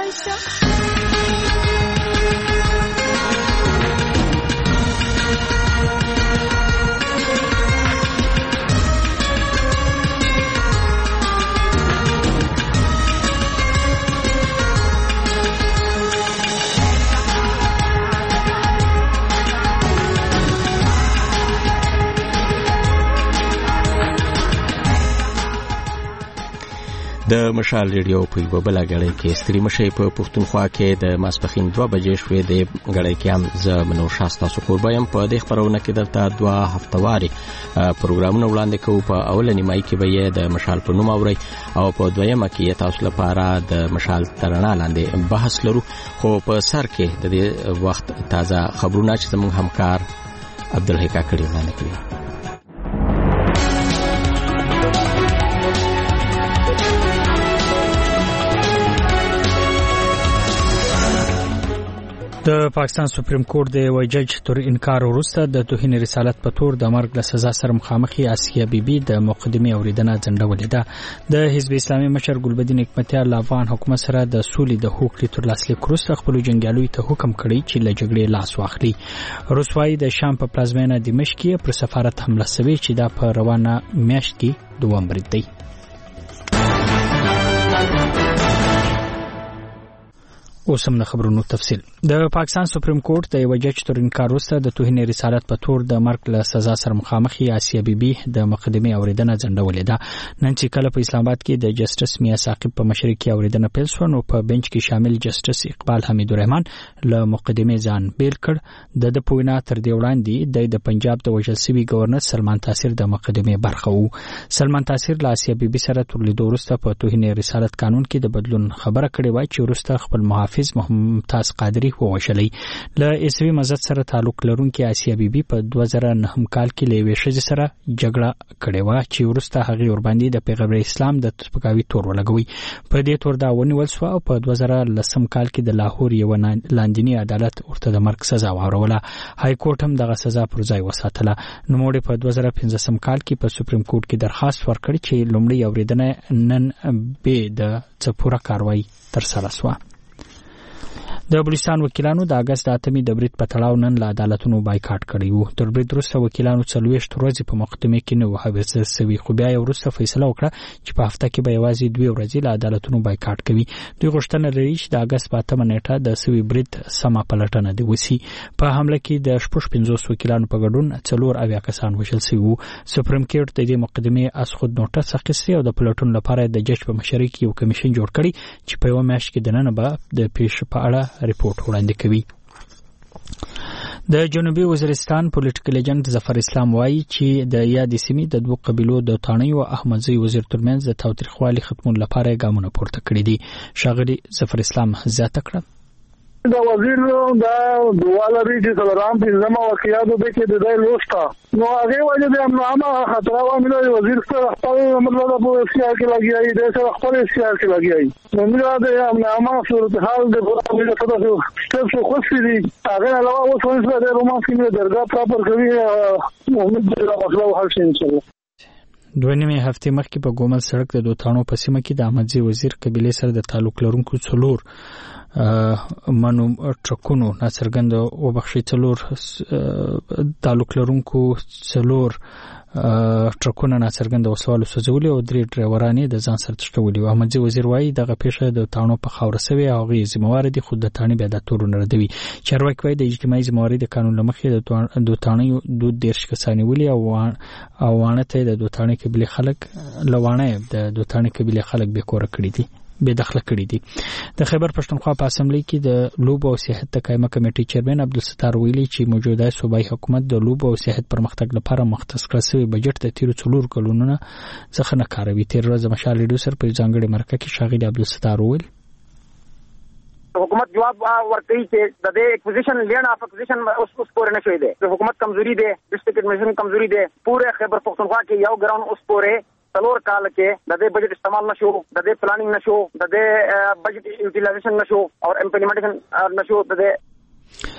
راشم. د مشال ریډیو په یو بل غړی کې ستړي مشي په پښتونخوا کې د ماسپخین 2 بجې شوې د غړی کې هم ز منو شاستا سکوربایم په د خبرونه کې درته 2 هفتواري پروګرامونه وړاندې کوو. په اولنی مای کې به د مشال په نوم اوري او په دویمه کې تاسو لپاره د مشال ترنا لاندې بحث لرو. خو په سر کې د دې وخت تازه خبرونه چې زموږ همکار عبدالحق کاکړي وړاندې کوي. د پاکستان سپریم کورټ د یو جج تر انکار وروسته د توهین رسالت په تور د مرګ له سزا سره مخامخي آسیا بیبي د مقدمه اوریدنه ځنډولې ده. د حزب اسلامي مشر ګلبدین حکمتیار له افغان حکومت سره د سولې د حقوقي تر لاسلیک وروسته خپل جنگیالوي ته حکم کړی چې له جګړې لاس واخلي. روسوای د شام په پلازمینه دمشق کې پر سفارت حمله شوې چې دا په روانه میاشت کې 2 برید دی. اوس هم خبرونو تفصیل. د پاکستان سپریم کورټ د یو جج تر انکار وروسته د توهین رسالت په تور د مرګ له سزا سره مخامخي آسیا بیبي د مقدمه اوریدنه ځنډولې ده. نن چې کله په اسلام آباد کې د جسټس میا ثاقب په مشرۍ کې اوریدنه پیل شو نو په بنچ کې شامل جسټس اقبال حمیدالرحمن له مقدمه ځان بیل کړ. د پوینا تر دی وړاندې د پنجاب د وژل شوی گورنر سلمان تاثیر د مقدمه برخه وو. سلمان تاثیر له آسیا بیبي سره تر لیدو وروسته په توهین رسالت قانون کې د بدلون خبره کړې وای چې وروسته خپل محافظ ممتاز قادری ووشلې. له عیسوي مذهب سره تعلق لرونکي آسیا بیبي په 2009 کال کې له ویشج سره جګړه کړې و چې وروسته هغه ور باندې د پیغمبر اسلام د سپکاوي تور ولګوي. په دې تور دا ونیول شو او په 2010 کال کې د لاهور یو لاندینی عدالت ورته د مرګ سزا واوروله. های کورټ هم دغه سزا پر ځای وساتله. نو موږ په 2015 کال کې په سپریم کورټ کې درخواست ورکړ چې لومړی اوریدنه نن به د څپوره کاروایی تر سره شوه. د بلوچستان وکیلانو د اگست 8 د برید په تړاو نن له عدالتونو بایکاټ کړی وو. تر برید وروسته وکیلانو 40 ورځې په مقدمه کې نه وهابه سوي خو بیا وروسته فیصله وکړه چې په هفته کې به یوازې 2 ورځې له عدالتونو بایکاټ کوي. دوی غوښتنه لري چې د اگست 8 نیټه د سوي برید سما پلټنه دی وسی. په حمله کې د 50 وکیلانو په ګډون 4 کسان وژل شوي وو. سپریم کورټ د دې مقدمه از خود نوټس اخیستی او د پلټون لپاره د جج په مشرۍ کې یو کمیشن جوړ کړی چې په یو میاشت کې د نن به د پیش په اړه ریپورت وړاندې کوي. د جنوبي وزیرستان پولیټیکل ایجنټ ظفر اسلام وایي چې د یادې سیمې د 2 قبیلو د تانیو او احمدزي وزیر ترمنځ د تاوتریخوالي ختمون لپاره ګامونه پورته کړي دي. شاغلي ظفر اسلام زیاته کړه د وزیر دا دوالري چې څلورم پنځمه واقعیاتو به کې د دې لوستا نو هغه وجه د امامه خطر عوامل وزیر سره خپل مطلب په سیاست کې لګیایي د سره خپل سیاست کې لګیایي نو د امامه صورتحال د په تاسو ستاسو خوشي دي هغه علاوه اوس څنګه د رومانس کې درګه پراپر کوي محمد د مسلو حل شي ان شاء الله. 2 هفته مخکې په ګومل سړک د دوتانو په سیمه کې د احمدزي وزیر قبيله سره د تعلق لرونکو څلور منو ټرکونو ناڅرګند وبخښي څلور تعلق لرونکو څلور ټرکونه ناڅرګند وسوالو سوځولي او 3 ډرایورانې د ځان سره تشکولي. احمدزي وزیر وایي دغه پیښه د تانو په خاور سوي او غي ذمہوار دي خود د تانی به د تورونه ردوي. چارواکي وایي د اجتماعي ذمہواری د قانون لمخې د دوتانیو 2 کسانې ولي او وانه ته د دوتانی قبيله خلک لوانه د دوتانی قبيله خلک به کور کړی دي به داخله کړی دي. د خیبر پښتونخوا په اسمبلی کې د لوب او سیاحت د قائمه کمیټې چیرمن عبدالستار ویلي چې موجوده صوبایي حکومت د لوب او سیاحت پرمختګ لپاره مختص کړی شوی بجټ د تیر 4 کلونو څخه نه کاروي. تیر ورځ مشال ریډیو سر په ځانګړي مرکه کې شاغلي عبدالستار ویل حکومت جواب ورکړي چې د دې اکوزیشن لین اف اکوزیشن اوس پورې نه شوی دی. د حکومت کمزوري دی، ډیسټریکټ ایڈمنسټریشن کمزوري دی. پوره خیبر پښتونخوا کې یو ګراوند اوس پورې 4 کال کې د دې بجټ استعمال نشو، د دې پلانینګ نشو، د دې بجټ یوټیلایزیشن نشو او امپلیمنټیشن نشو. د دې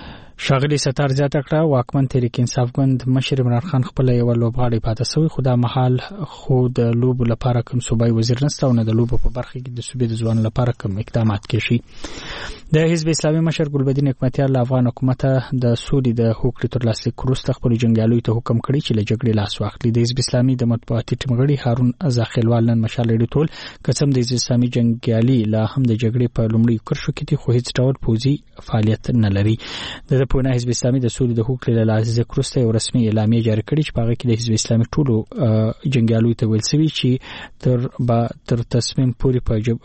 شاغلی ستار زیاته کړه واکمن تحریک انصاف ګوند مشر عمران خان خپل یو لوبغاړی پاتې شوی خو دا محل خو د لوب لپاره کوم صوبای وزیر نشته او نه د لوب په برخه کې د صوبې د ځوان لپاره کوم اقدامات کیږي د حزب اسلامي مشر ګلبدین حکمتیار افغان حکومت د سولې د حقوقو تر لاسلیک وروسته خپل جنگیالو ته حکم کړی چې له جګړې لاس واخلي د حزب اسلامي د مطبوعاتي ټیم غړي هارون ازاخیلوال نن مشال لري ټول قسم د حزب اسلامي جنگیالي لا هم د جګړې په لومړي کرښو کې خو هیڅ ډول پوځي فعالیت نه لري د پونه حزب اسلامي د سولې د حقوقو له لاسلیک وروسته یو رسمي اعلامیه جاری کړې چې په هغه کې د حزب اسلامي ټولو جنگیالو ته ویل شوی چې تر تصمیم پورې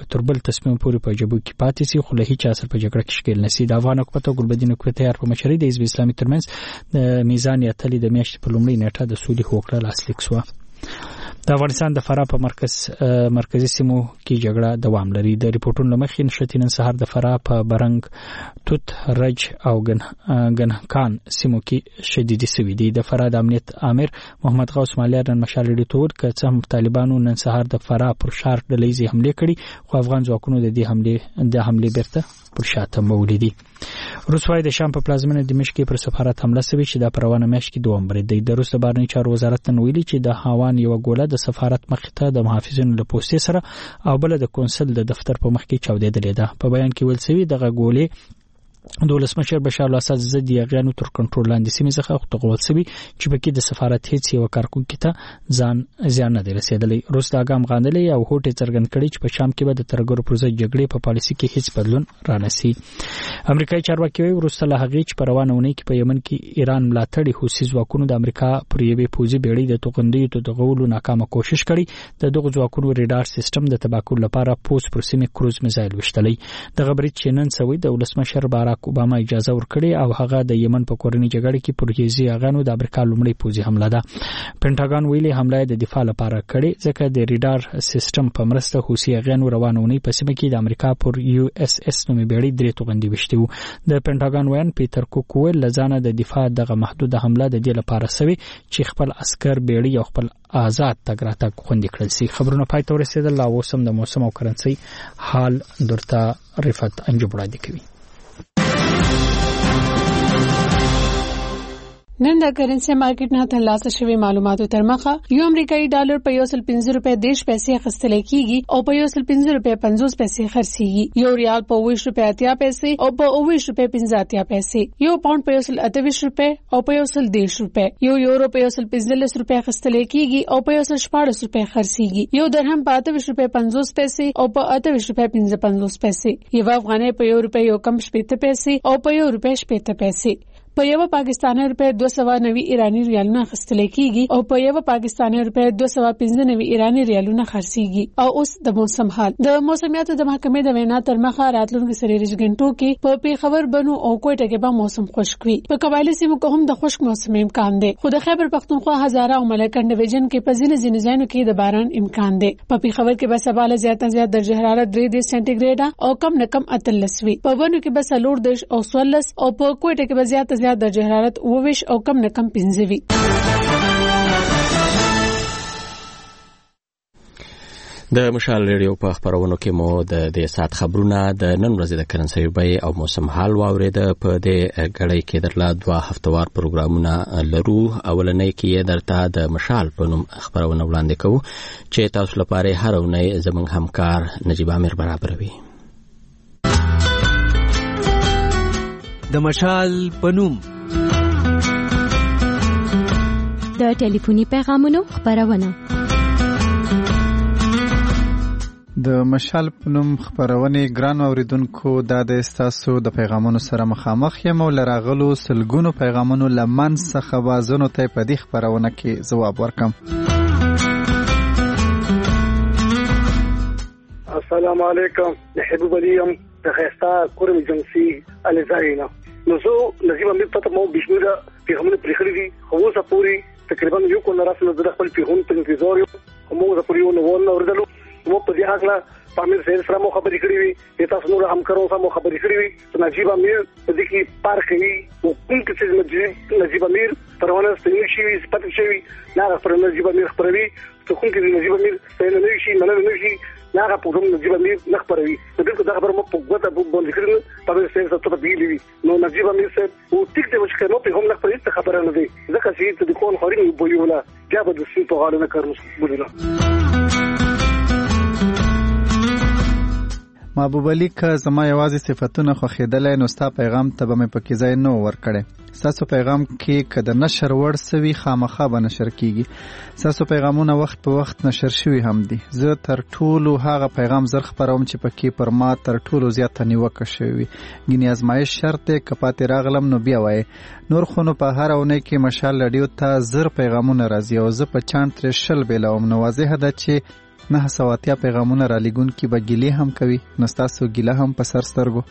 په جبو کې پاتې سي خو له هیڅ اثر په جګړه کې شکل نشي د افغان حکومت ګلبدین حکمتیار په مشرۍ د حزب اسلامي ترمنځ د میزان یاتلې د میاشتې په لومړۍ نیټه د سولې حقوق لاسلیک شو د افغانستان د فراه په مرکزی سیمو کې جګړه دوام لري د ریپورتونو مخې نشته نن سهار د فراه په برنګ توت رج او غنکان سیمو کې شدیدي سوي دي د فراه د امنیت امیر محمد غوث مالیار نن مشال لري تور کڅم طالبانو نن سهار د فراه پر شار ډلېزي حمله کړي خو افغان ځواکونو د دې حمله بیرته پر شاته مولیدي روسوای د شام په پلازمینه دمشق کې پر سفارت حمله شوی چې د پروانه مېش کې دوه عمر دی د روس بهرنی چارو وزارت نن ویلي چې د هاوان یو ګوله د سفارت مخ ته د محافظینو له پوستې سره او بل د کونسل د دفتر په مخ کې چاودېدلې ده په بیان کې ویل شوی د غولې دولس مشر بشار الاسد زد یغانو تر کنټرول لاندې سیمه څخه خطغول سوي چې پکې د سفارت هیڅ یو کارکونکو ته ځان نه دی رسیدلی روس دا ګام غاندلې او هوټه څرګند کړي چې په شام کې به د ترګرو پروژه جګړې په پالیسي کې هیڅ بدلون رانسي امریکایي چارواکي وایي روس له هغې چې په روانونه کې په یمن کې ایران ملاتړي حوثي ځواکونو د امریکا پر یوې پوځي بیړۍ د توغندیو د غولو ناکامه کوشش کړي د دغه ځواکونو ریډار سیستم د تباکل لپاره پوس پر سیمه کروز میزایل وشتلې د غبرګ چینن سوي د ولسمشر باراک اوباما اجازه ورکړي او هغه د یمن په کورنۍ جګړه کې پر هیزي اغانو د امریکا لومړی پوځي حمله ده پینټاګون ویلي حمله د دفاع لپاره کړي ځکه د ریډار سیستم په مرسته حوثي اغانو روانونی په سیمه کې د امریکا پر یو اس اس نومي بیړۍ درې توغندي وشتي د پینټاګون وین پیټر کوکوول لزانه د دفاع دغه محدود حمله د دې لپاره سوي چې خپل عسكر بیړۍ او خپل آزاد تګ راتګ خوندي کړل شي خبرونه پای ته ورسېدل لا اوسم د موسم او کرنسي حال درته رفعت انجو وړاندې کوي نن د کرنسي مارکیټ نه ترلاسه شوی معلوماتو تر مخه یو امریکایي ډالر په 1.50 روپے دیش پیسې خستل کیږي او په 1.50 روپے 50 پیسې خرڅيږي یو ریال په 20 روپے 80 پیسې او په 20 روپے 50 پیسې یو پاوند په 128 روپے او په 110 روپے یو یورو په 115 روپے خستل کیږي او په 114 روپے خرڅيږي یو درهم په 28 روپے 50 پیسې او په 28 روپے 55 پیسې یو افغانۍ په 1 روپے یو کم 70 پیسې او په 1 روپے 70 پیسې په یو پاکستاني روپے 290 ایرانی ریالونه خستل کیږي او په یو پاکستاني روپے 295 ایرانی ریالونه خرڅيږي او اوس د موسم حال د موسمیاتو د محکمې د وینا تر مخه راتلونکي سریریج غنټو کې په پیښور بنو او کوټه کې به موسم خشک وي په قبایلی سیمو کې هم د خشک موسم امکان دی خو د خیبر پختونخوا هزاره او ملکن ډیویژن کې په ځینې ځایونو کې د باران امکان دی په پیښور کې به سبا له زیات درجه حرارت 3 سانتیګریډ او کم نه کم 38 وي په بنو کې به 14 او 16 او په کوټه کې به زیات درجه حرارت 20 او کم نه کم 15 وي د مشال ریډیو په خبرونو کې مو د دې سات خبرونه د نن ورځې د کرنسي بیې او موسم حال واورید په دې غړې کې درلا 2 هفتوار پروګرامونه لرو اولنې کې درته د مشال په نوم خبرونه وړاندې کوو چې تاسو لپاره هر اونۍ زموږ همکار نجیب امیر برابروي د مشال په نوم د ټلیفوني پیغامونو خبرونه د مشال په نوم خبرونه ګران اوریدونکو د استاسو د پیغامونو سره مخامخ یم او لراغلو سلګونو پیغامونو لمن څخه وازونو ته په دې خبرونه کې جواب ورکم السلام علیکم حبیب علیم تخیستا کورم جنسی الزاینا نو زه نجیب امیر ته مو بشمیره پیغامونه پرېخلي دي خو اوسه پورې تقریبا یو کو نه راسله د خپل پیغام په انتظار یو مو زه پورې نو ونه اوردلو مو په دې حق لا پامیر سره سره مو خبرې کړې وي تاسو نور همکارانو سره مو خبرې کړې وي نجیب امیر په دې کې پارک وي او کوم څه نجیب امیر پرونه ستنی شي سپټ شي نه پر نجیب امیر خبرې ته کوم کې نجیب امیر ستنه نه شي نه شي هغه په نجیب امیر نخبروي دغه خبره مو په وګړه باندې کړل په څه څه تبدیلی وي نو نجیب امیر صاحب او ټیک د مشکل په هم نخبروي څه خبره نه دی ځکه چې د کول خوري بویولا بیا به د سې په غاړه نه کارو بوله محبوب علي که زما یوازې صفتونه خوښېدلی نو ستا پیغام ته به مې پکې ځای نه ورکړی ستاسو پیغام کې که د نشر وړ سوي خامخا به نشر کیږي ستاسو پیغامونه وخت په وخت نشر شوي هم دي زه تر ټولو هغه پیغام زر خپروم چې پکې پر ما تر ټولو زیاته نیوکه شوې وي ګینې ازمایش شرط دی که پاتې راغلم نو بیا وایې نور خو نو په هره اونۍ کې مشال رادیو ته زر پیغامونه راځي او زه په چاند ترې 100 بیلوم نو واضحه ده چې 980 پیغامونه را لګونکي به ګیلې هم کوي نو ستاسو ګیله هم په سر سترګو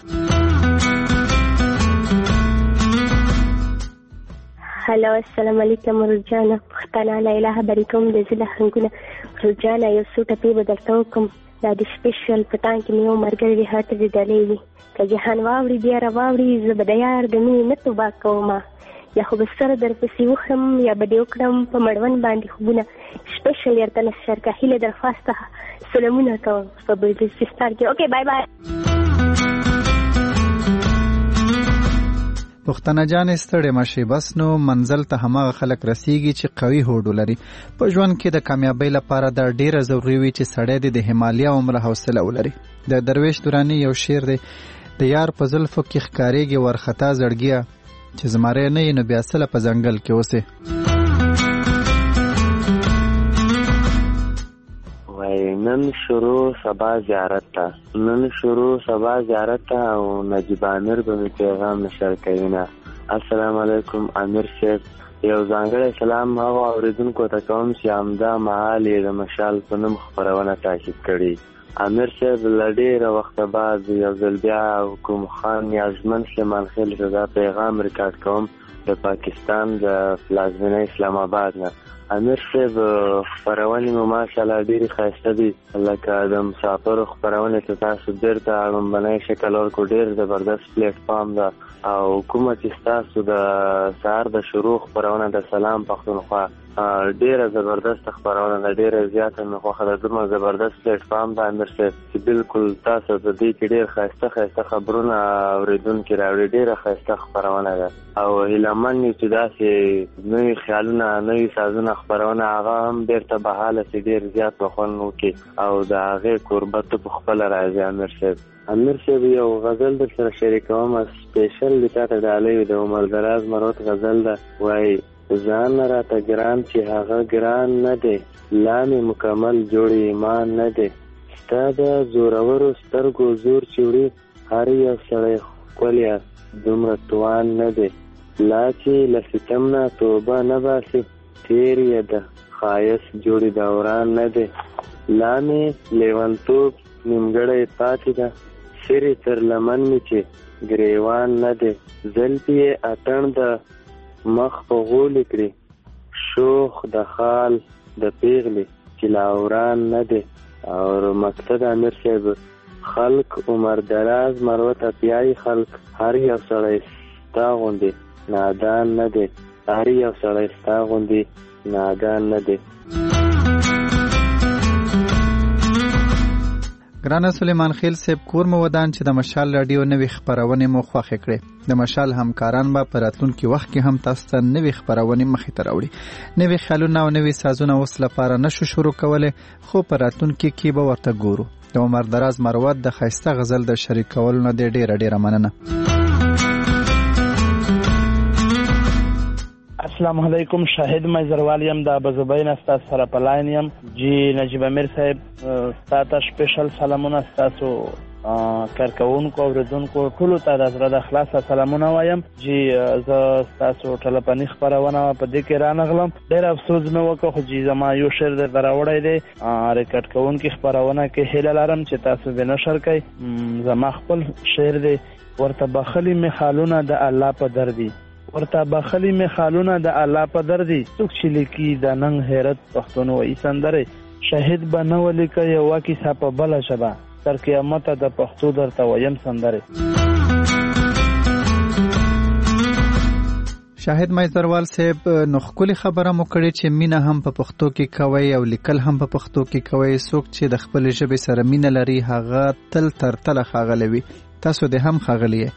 هلو السلام علیکم رجانا پښتانه لا اله بریکم د زله هنګونه رجانا یو څو ټپې به درته وکم دا د سپیشل پټان کې مې یو مرګري هاته دې ډلې وي که جهان واوړي بیا را واوړي زه به د یار د مینې نه توبه کوم یا خو به سره درپسې وخم یا به دې وکړم په مړوند باندې خوبونه سپیشل یارته نشر که هیله درخواسته سلامونه کوم په بلوچستان کې اوکې بای بای پښتنه جان ستړې مشي بس نو منزل ته هماغه خلک رسیږي چې قوي هوډ لري په ژوند کې د کامیابی لپاره دا ډیره ضروري وي چې سړی د همالیا عمره حوصله ولري د درویش دورانی یو شعر دی د یار په زلفو کې ښکاریږي ورخطا زړګیه چې زماره نه نو بیا سله په ځنګل کې اوسه وای نن شروع سبا زیارت ته نن شروع سبا زیارت ته او نجیب امیر به پیغام نشر کوي نه السلام علیکم امیر صاحب یو ځانګړی سلام هغه اوریدونکو ته کوم چې همدا مهال یې د مشال په نوم خپرونه تاکید کړې امیر صاحب لډیره وخت بعد یو ځل بیا حکوم خان نیازمن سلیمان خیل ته دا پیغام ریکارډ کوم د پاکستان د پلازمینه اسلام آباد نه امیر صاحب خپرونې مو ماشاءالله ډېرې ښایسته دي لکه د مسافرو خپرونې ته تاسو بېرته اړوندبنی شکل ورکړو ډېر زبردست پلیټفارم ده او کومه چې ستاسو د سهار د شروع خپرونه د سلام پښتونخوا ډیره زبردست خبرونه ده ډیره زیاته مې خوښه ده دومره زبردست پلیټفارم ده امیر صاحب چې بالکل تاسو د دې کې ډیر ښایسته خبرونه اورېدونکي راوړي ډیره ښایسته خبرونه ده او هیلهمن یو چې داسې نوي خیالونه نوي سازونه خبرونه هغه هم بیرته بحاله سي ډیر زیات خوند وکړي او د هغې کوربت په خپله راځي امیر صاحب یو غزل در سره شریکوم سپیشل د تاته ډالۍ د عمر دراز مروت غزل ده وایي ځان راته ګران چې هغه ګران نه دی لا مې مکمل جوړ ایمان نه دی ستا د زورورو سترګو زور چې وړي هر یو سړی ښکلی دومره توان نه دی لا چې له ستم نه توبه نه باسي تیر یې د ښایست جوړې دوران نه دی لا مې لیونتوب نیمګړی پاتې ده سرې تر لمن مې چې ګریوان نه دی زلفې یې اتڼ د مخ په غولې کړي شوخ د خال د پیغلې چې لاوران نه دی او مقصد امیر صاحب خلق عمر دراز مروت اپیای خلق هر یو سړی ستا غوندې نادان نه دی هر یو سړی ستا غوندې نادان نه دی ګرانه سلیمان خیل صاحب کور مو ودان چې د مشال رادیو نوې خبرونه مو خوښه کړې د مشال همکاران به په راتلونکي وخت کې هم تاسو ته نوې خبرونه مخې ته راوړي نوې خیالونه او نوې سازونه اوس لپاره نشو شروع کولای خو په راتلونکي کې به ورته ګورو د عمر دراز مروت د خیسته غزل د شریکولو نه ډیره مننه السلام علیکم شاهد مزروال یم د ابوزبین استاد سره پلاین یم جی نجیب امیر صاحب ستاسو سپیشل سلامونه تاسو کارکونکو اوریدونکو ټول ته د زړه د اخلاص سلامونه وایم جی زه تاسو ټلپنی خبرونه په دې کې رانغلم ډیر افسوس مې وکړ خو جی زما یو شعر دراوړی دی ریکارډ کوونکی خبرونه کې هیله لرم چې تاسو به نشر کړئ زما خپل شعر دی ورته بخلی می خالونه د الله په دردي ورته بخلی می خالونه د الله په دردي څوک چې لیکي د ننګ حیرت پښتونوي سندره شهید بنو لیکي یو کیسه په بل شبه تر قیامت د پښتو درته ویم سندره شاهد مایزروال صاحب نو خپل خبره مو کړې چې مینه هم په پښتو کې کوي او لیکل هم په پښتو کې کوي. څوک چې د خپل ژبې سره مینه لري هغه تل تر تله ښاغلی وي. تاسو دې هم ښاغلی یې.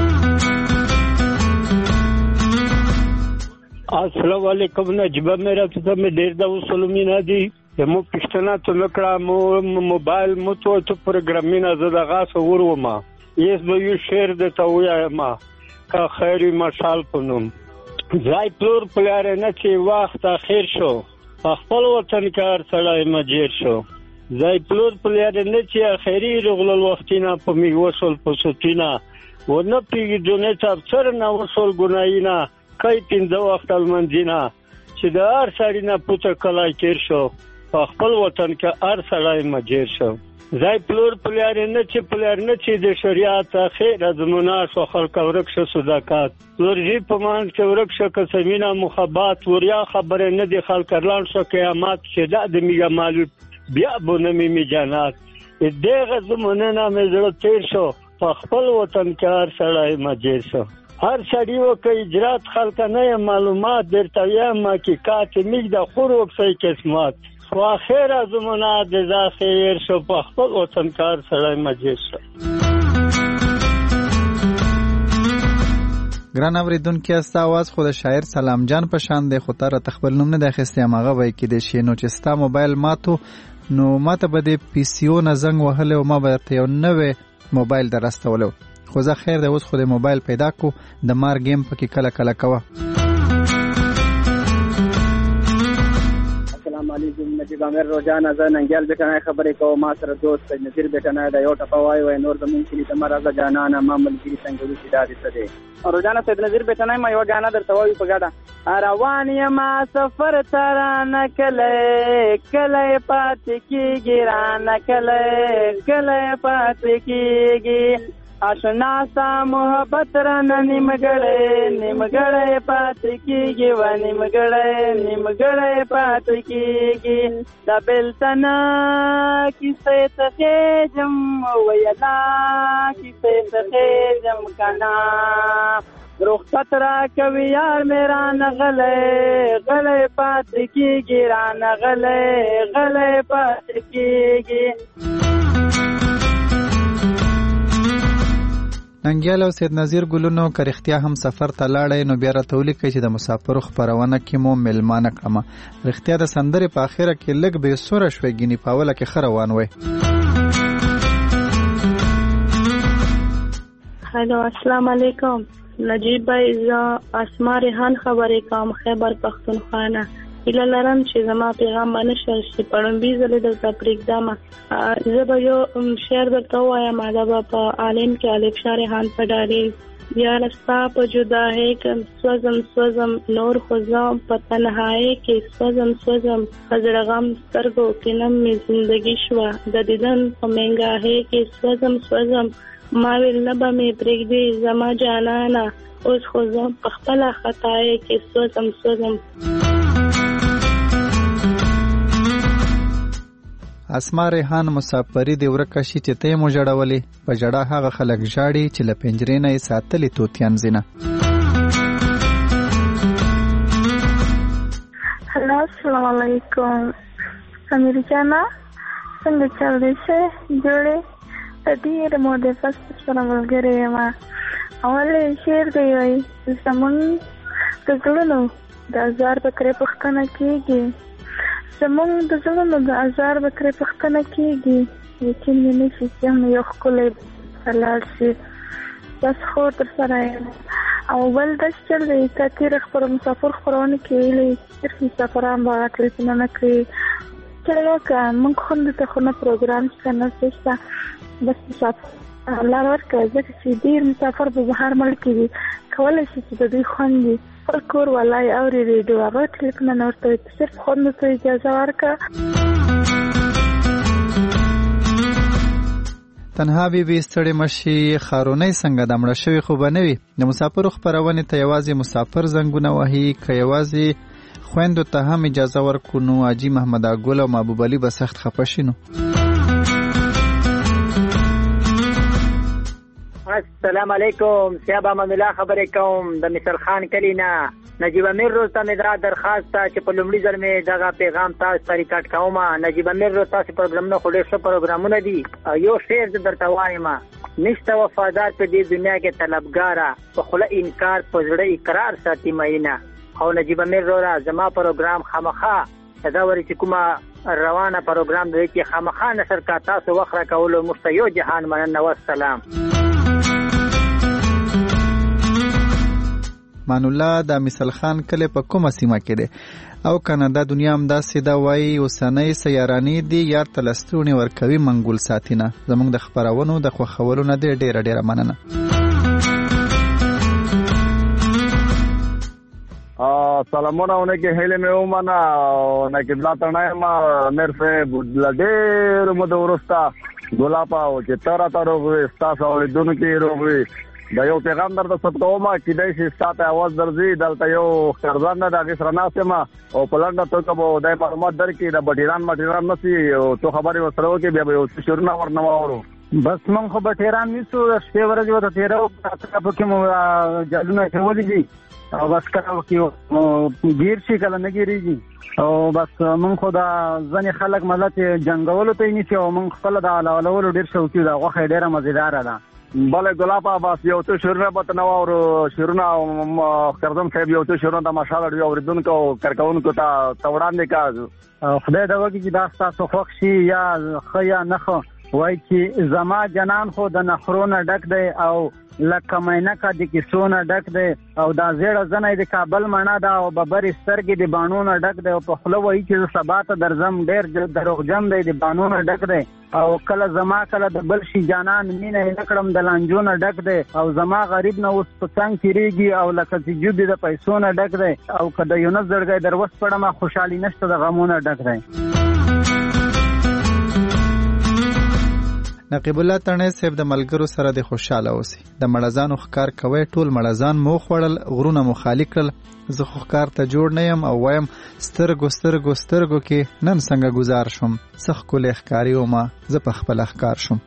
السلام علیکم. نجیبه میرا ته مې ډېر د وسلمینا دي مو پښتنه ته نکړه مو موبایل مو ته پروګرامینه زه دغه سور ومه یس به یو شعر د ته وایم کا خیری مشال پنوم ځای پلور پلار نه چې وخت اخر شو خپل وطن کار سړی مجیر شو ځای پلور پلار نه چې اخري رغل وختینا په می وصل پسوتینا ونه پیږي دونه تفسیر نه وصل ګناینا کای پینځه وخت المنځینا چې د هر سړی نه پوتر کلای کیر شو خپل وطن کې هر سړی مجیر شو ځای پلور پلار نه چې د شریعت اخر زمونه شو خلک ورک شو صداقت ورجی په مان کې ورک شو قسمینا مخابات وریا خبره نه دی خلک کرلان شو قیامت چې د میګه مال بیا بونه می جنات دغه زمونه نه مزړه تیر شو خپل وطن کې هر سړی مجیر شو هر سړی وکي اجرات خلک نه معلومات درته یم حقیقت میګ د خورو په قسمت واخر زمونه د ځاخیر شو په خپل وطن کار سره مجلس شو. ګران اوریدونکو استا आवाज خو د شاعر سلام جان په شان دی خو تر تخبل نوم نه د خسته ماغه وای کې د شي نو چې ستا موبایل ماتو نو ماته به د پی سی او نه زنګ وهله او ما به ته یو نوې موبایل درستولو خو زه خیر د اوس خو د موبایل پیدا کو د مار گیم پکې کله کله کوه. علیکم نجیب امیر روزانه زه ننګیال بیٹنای خبرې کوم ما سره دوست نذیر بیٹنای دا یو ټپه وای نور زمون کلی ته مرزه جانانه ما ملګری څنګه وشي دا دې څه دی روزانه سید نذیر بیٹنای ما یو غانا درته وای په ګډه روان یم سفر ترانه کله کله پاتې کیږي رانه کله کله پاتې کیږي آشنا سا محبت رن نیمګړې پاتې کیږي و نیمګړې پاتې کیږي د بلتنا کیسه ته جم ویلا کیسه ته جم کنا رخصت را کوي یار میرا نغلې پاتې کیږي را نغلې پاتې کیږي. ننګیال او سید نذیر ګلونو کرختیا هم سفر ته لاړې نو بیا راته ولیکئ چې د مسافرو خبرونه کې مو ملمانه کړم. رښتیا د سندرې په اخره کې لږ به سوره شوې ګینی پاوله کې خروان وای. هلو السلام علیکم نجیب بھائی زه اسما ریحان خبرې کوم خیبر پختونخوا نه. هیله لرم چې زما پیغام باندې شي پړمبي زله د تپریکدامه زه به یو شعر درته وایم دا په عالم کې الف شارحان پډالي یا رستا په جداهي کې سوزم نور خزم په تنهایی کې سوزم حضرغم سترګو کې نم می زندگی شو د دیدن په منګاهي کې سوزم ما ویل نه به می پرېږدي زما جانانا اوس خزم په خپل خطای کې سوزم. اسما ریحان مسافری دی ورکه شي چې ته مو جړولې په جړه هغه خلک جاړي چې له پنجرې نه ساتلې توتیان زینه. هلو السلام علیکم امیر جانا څنګه چل دی شه جوړې ډېر مو د فاست سره ملګری ما اولې شعر دی وای زمون د زړونو د هزار بکرې پښتنه کېږي زمون د زړونو د هزار بکرې پښتنه کېږي لیکن یې نشي چې هم یو ښکلی حلال شي بس خو تر سره او بل داسې چل دی که تېره مسافر خپرونه کې ویلي صرف مسافران به ټلیفونه نه کړي چل وکړه موږ خوندو ته خو نه پروګرام شته نه څه شته بس مسافر لار ورکړه ځکه چې ډېر مسافر به بهر ملک وي کولی شي چې د دوی خوند وي خپل کور والای اوري ریډیو هغه ټلیفونه نه ورته وي صرف خوندو ته اجازه ورکړه. تنها بیبي ستړې مشي خارونی څنګه د مړه شوي خو به نه وي د مسافرو خپرونې ته یوازې مسافر زنګونه وهي که یوازې خویندو ته هم اجازه ورکو نو حاجي محمد اګل او محبوب علي به سخت خفه شي. نو السلام علیکم صاحب امان الله خبرې کوم د مصر خان کلینا نجیب امیر روز ته مې دا درخواست چې په لومړي ځل مې دغه پیغام تاسو ته ریکارډ کوم. نجیب امیر روز تاسو پروګرامونه خو ډېر ښه پروګرامونه دي. یو شعر درته وایم: نشته وفادار په دې دنیا کې طلبګاره، په خوله انکار په زړه اقرار ساتي مینه. او نجیب امیر روز زما پروګرام خامخا دا ورې چې کومه روانه پروګرام دی چې خامخا نشر کا تاسو وخت راکولو مستیو جهان مننه. والسلام. مان الله د مثال خان کله په کومه سیمه کې دی او کانادا دنیا هم داسې دا وایي اوسنۍ سیارانی دي یا تلستونی ورکوي منګول ساتینه. زموږ د خبرونو د خوښولو نه دی ډیره مننه. سلامونه ونکه هیله مې ومنه او نکې بلا تنه ما مرفه بدلډېر مده ورستا ګلابا او چې تر روغوي تاسو اوریدونکو کې روغوي دا یو پیغام درته ثبتوم چې دای شي ستاسو आवाज درځي دلته یو خرزان د هغه سره ناسمه او پلانډه ته کوم دای معلومات درکې د بټیران نسی او تو خبري وسره کې بیا یو شورنا ورنوارو بس من خو بټیران نیسو شپه ورځ وته تیرو په کوم جادونه کولې دي او بس کله کې گیر شي کله نه گیریږي او بس من خو دا ځنې خلک ملت جنگولو ته نیسي او من خپل د علاوه ډیر شوقي دا غوښه ډیره مزیدار ده. بله ګلابا بس یو څه شورونه به تنو او شورونه کردم صاحب یو څه شورونه د ماشاءالله دی اوریدونکو کارکونکو ته توړاندې کا خدای دا وکړي چې دا تاسو خوښ شي یا خیا نخ وای چې زما جنان خو د نخرونه ډک دی او لکه مینکه د کیسونه ډک دی او دا زیړه زنې د کابل مانا دا او ببر سترګې د بانونه ډک دی او په خله وای چې سبا ته درځم ډیر دروغجن دی د بانونه ډک دی او کله زما کله د بل شي جانان مینه نکړم د لانجونه ډک دی او زما غریب نه اوس په څنګه تیریږي او لکه چې جوب د پیسو نه ډک دی او کله یو نظر ګای دروس پړم خوشحالي نشته د غمونه ډک دی. نقیب الله تڼۍ صاحب د ملګرو سره د خوشاله اوسي. د مړزانو ښکار کوي ټول مړزان مو خوړل غرونه مو خالی کړل. زه خو ښکار ته جوړ نه یم او وایم سترګو کې نن څنګه گزار شم څخ کولې ښکاری ومه زه په خپل ښکار شم.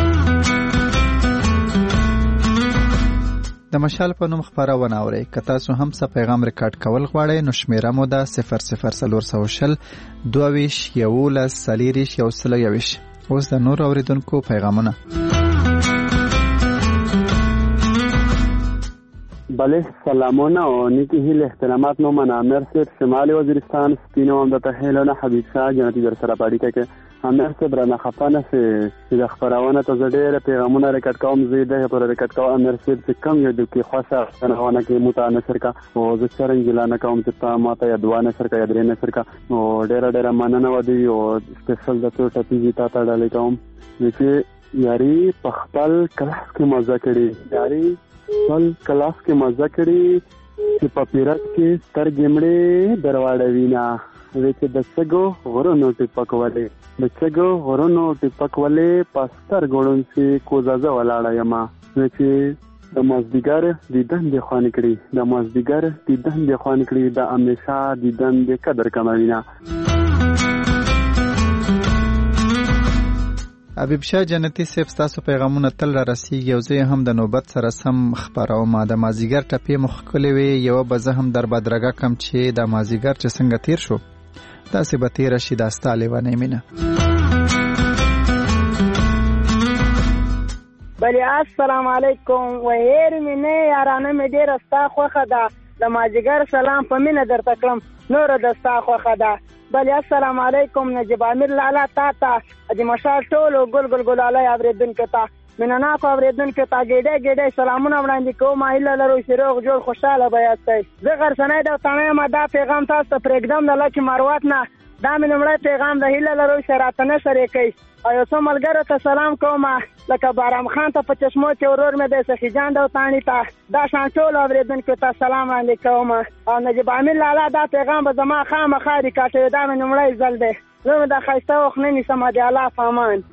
د مشال په نوم خبرونه اورئ. که تاسو هم څه پیغام ریکارډ کول غواړئ نو شمیره مو ده 00420 22 11 40 121. اوس د نور اوریدونکو پیغامونه. بله سلامونه او نیکی هیل احترامات نو من عامر صاحب شمال وزیرستان سپینو هم د تحیلونه حبیب شاه جنتی در سره پاڑی که عامر صاحب را نخفانه چې د خبرونه ته ډېر پیغامونه ریکارډ کوم زیاده پر ریکارډ کوم عامر صاحب چې کم یو د کې خاصه نه کې متانسر کا او زه څنګه لاله کوم چې تا ماته یا دوه نشر کا یا درې نشر کا او ډېر مننه ودی او سپیشل د څو ټپی تا ته ډالې کوم چې یاري په خپل کلاس کې مزه کړي یاري خپل کلاس کې مزه کړي چې په پیرت کې سترګې مړې درواړوي نه چې د څګو غرونو ټیپک ولې پاستر ګړون چې کوزازه ولاړه یما چې د مازدیګر دیدن د خوان کړي د همیشه دیدن د قدر کموي نه. حبیب شاه جنتی صاحب تاسو پیغامونه تل را رسیږي او زه هم د نوبت سره سم خبروم. د مازیګر ټپې مخکلې وي یو به زه هم در بدرګه کم چې د مازیګر چې څنګه تیر شو داسې به تیر شي د ستا لیونۍ مینه. بله السلام علیکم وهیر مې نه یارانه مې ډېره ستا خوښه ده د مازیګر سلام په مینه درته کړم نوره د ستا خوښه ده. بله السلام علیکم نجیب امیر لالا تا ته د مشال ټولو ګل ګلالی اورېدونکو ته مینناکو اورېدونکو ته ګېډۍ سلامونه وړاندې کوم. هیله لرو چې روغ جوړ خوشحاله به یاستئ. زه غرڅنی د تڼۍ یم. دا پیغام تاسو ته پرېږدم د لکې مروت نه. دا مې لومړی پیغام د هیله لرو چې راته نشر یې کوي او یو څو ملګرو ته سلام کوم لکه بارام خان ته په چشمو کې ورور مې دی سخي جان د تاڼي ته دا شان ټولو اورېدونکو ته سلام وړاندې کوم او نجیب امیر لالا دا پیغام به زما خامخا ریکارډ دا مې لومړی ځل دی. زه مې دا ښایسته وخت نه نیسم د الله په امان.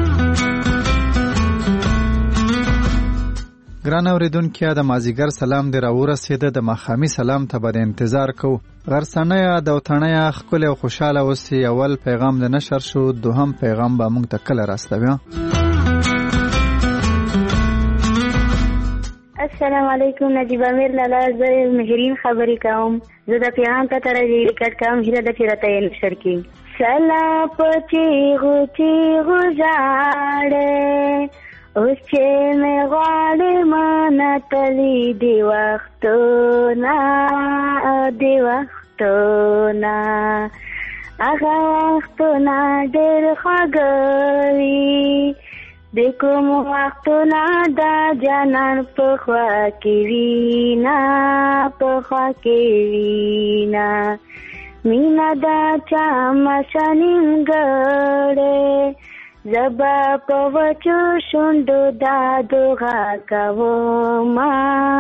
ګران اوریدونکو د مازیګر سلام دی راورسېده. د ماښامي سلام ته به انتظار کوو. غرڅنۍ د وطنۍ خپل او خوشاله اوسئ. اول پیغام د نشر شو دوهم پیغام به موږ ته کله راستوي. السلام علیکم. نجیب امیر لالا، زه مهرین خبرې کوم. زه د پیغام ته تر ریکارډ کوم، هیله ده چې راته یې نشر کړي. سلا په چیغو چیغو ژاړې، اوس چې مې غواړې مانه تلي د وختونه هغه وختونه ډېر خوږه وي، د کوم وختونه دا جانان په خوا کې وینا مینا دا چا مسنینګړې زبا په وچو شونډو دا دعا کوما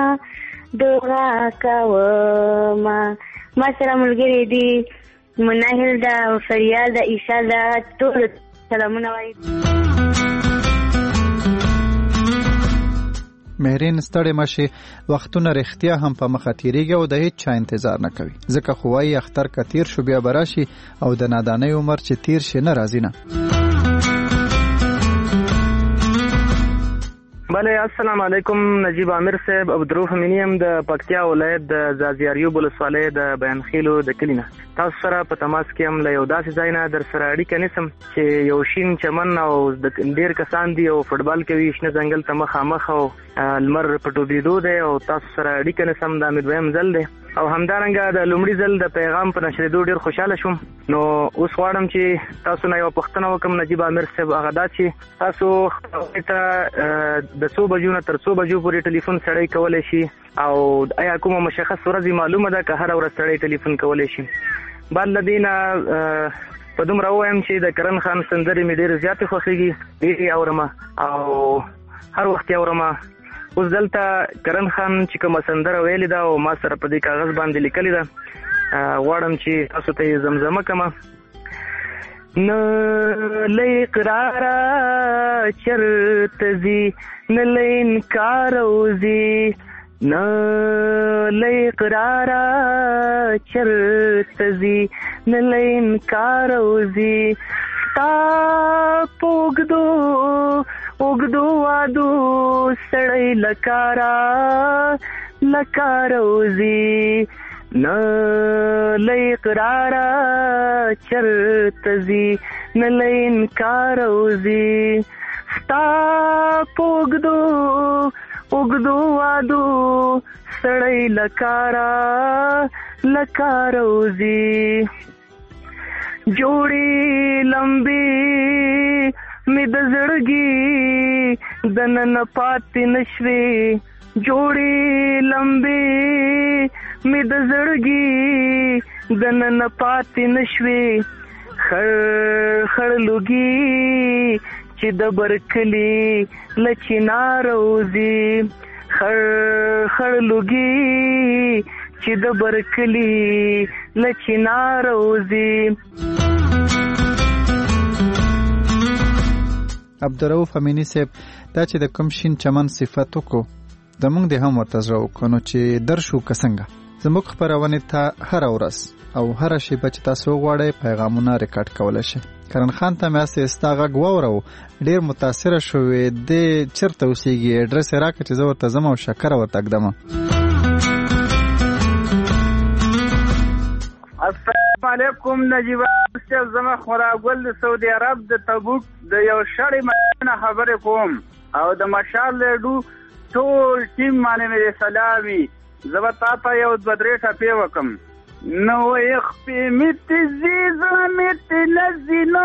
ما سره ملګری دي مناهل دا فریال دا عیسی دا ټول سلامونه وایي. مهرین ستړی مشي، وختونه رښتیا هم په مخه تیریږي او د هیڅ چا انتظار نه کوي، ځکه خو وایي اختر که تیر شو بیا به راشي او د نادانۍ عمر چې تیر شي نه راځي نه. بله السلام علیکم. نجیب عامر صاحب عبدالروف امینیم د پکتیا ولایت د زازیاریوب ولسوالۍ د بیانخیلو د کلي نه تاسو سره په تماس کې هم له یو داسې ځای نه در سره اړیکه نیسم چې یو شین چمن او ډېر کسان دي او فوټبال کوي، شنه ځنګل ته مخامخ او لمر په ټوبېدو دی او تاسو سره اړیکه نیسم. دا مې دویم ځل دی او همدارنګه د لومړي ځل د پیغام په نشرېدو ډېر خوشحاله شوم. نو اوس غواړم چې تاسو نه یو پوښتنه وکړم نجیب عامر صاحب، هغه دا چې تاسو ته د څو بجو نه تر څو بجو پورې ټلیفون سړی کولی شي او آیا کومه مشخص ورځ معلومه ده که هره ورځ سړی ټلیفون کولی شي؟ بعد له دې نه په دومره ووایم چې د کرن خان سندرې مې ډېرې زیاتې خوښېږي، ډېرې اورم او هر وخت یې اورم. اوس دلته کرن خان چې کومه سندره ویلې ده او ما سره په دې کاغذ باندې لیکلې ده، غواړم چې تاسو ته یې زمزمه کړم. نه له اقراره چرته ځي، نه له انکاره وځي، نه له اقراره چرته ځي، نه له انکاره وځي، ستا په اوږدو وادو سړی لکاره وځي، نه له اقراره چرته ځي، نه له انکاره وځي، ستا په اوږدو وادو سړی لکاره وځي. جوړې لمبې مې د زړګي دننه پاتې نشوې، جوړې لمبې مې د زړګي دننه پاتې نشوې، خړ لوګي چې د برکلي له چناره وځي، خړ لوګي چې د برکلي له چناره وځي. عبدالرؤف امینی صاحب، دا چې د کوم شین چمن صفت وکړو زموږ د هم ورته زړه وکړو، نو چې درشو که څنګه زموږ خپرونې ته هره ورځ او هره شیبه چې تاسو وغواړئ پیغامونه ریکارډ کولی شئ. کرن خان ته مې هسې ستا غږ واورو، ډېر متاثره شوې، دې چېرته اوسېږي اډرس یې راکړه چې زه ورته ځم او شکره ورته ږدمه. السلام علیکم. نجیب صاحب، زما خوراګل د سعودي عرب د تبوک د یو شړې مننه خبرې کوم او د مشال لډو ټول ټیم باندې مې سلامي. زه به تا ته یو دوه درې ټپې وکړم. نو اخپې مې تزي زړه مې تنزینا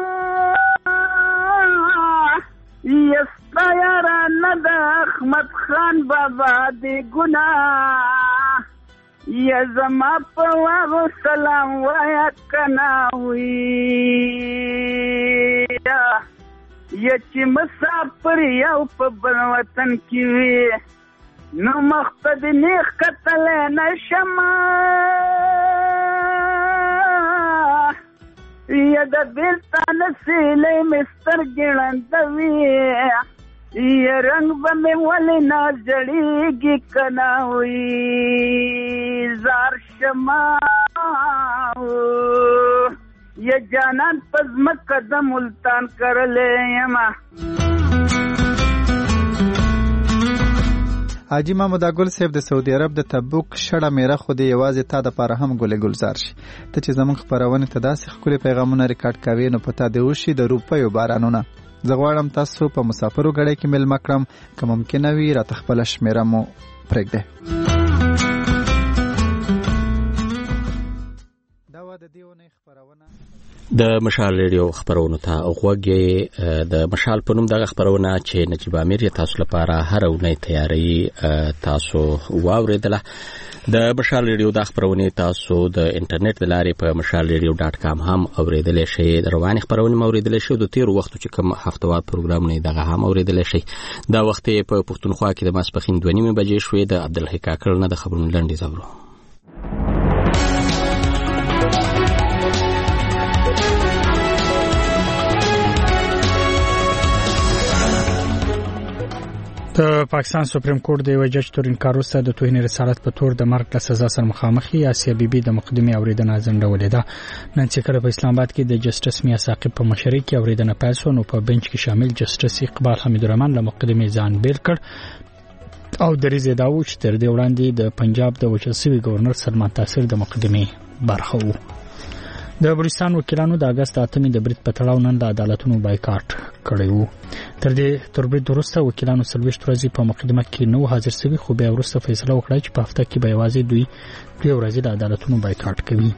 یستا یارانه د احمد خان بابا د ګناه یا زما په واغو سلام وایا کناوی یا چې مسافر یو په بل وطن کې وي نو مخته د نیخ قتل نشم یا د بیلتا نسیلی مستر ګړندوي یا رنگ به مې ولې نه جړېږي کناوی زار شما یا جانان په ځمکه د ملتان کرلی یمه. حاجی محمد اګل صاحب د سعودي عرب د تبوک شړه میره خو د یوازې تا د پاره هم ګل گلزار شي ته چې زمونږ خبرونه ته داسې خولي پیغامونه ریکارډ کوي نو پتا دی وشي د روپیو بارانونه زه غواړم تاسو په مسافرو غړي کې مل مکرم که ممکن وي را تخپل شمیره مو پرېږده دا و د دیونه خبرونه د مشال ریډیو خبرونو ته غوږی د مشال په نوم دغه خبرونه چې نجیب امیر تاسو لپاره هر اونۍ تیاری تاسو واوریدله د مشال ریډیو د خبرونه تاسو د انټرنیټ د لارې په mashalradio.com هم اوریدل شئ رواني خبرونه اوریدل شئ د تیر وخت چې کوم هفتوار پروګرامونه دغه هم اوریدل شئ دا وخت په پښتونخوا کې د ماسپخین 2:30 بجې شوې د عبدالحی کاکړ نه د خبرونو لنډیز اورو د پاکستان سپریم کورټ د یو جج تور انکار وروسته د توهین رسالت په تور د مرګ له سزا سره مخامخ آسیا بیبي د مقدمه اوریدنه ځنډولې ده نن چې کله په اسلام آباد کې د جسټس میا ثاقب په مشرۍ کې اوریدنه پیل شو نو په بنچ کې شامل جسټس اقبال حمیدالرحمن له مقدمه ځان بیل کړ او درې داو چې تر دې وړاندې د پنجاب د وچلسوي گورنر سلمان تاثیر د مقدمه برخه وو د بلوچستان وکیلانو د اگست 8 د برید په تړاو نن د عدالتونو بایکاټ کړی وو تر برید وروسته وکیلانو 23 ورځې په مقدمه کې نو حاضر شوي خو بیا وروسته فیصله وکړه چې په هفته کې به یوازې دوی 2 ورځې د عدالتونو بایکاټ کوي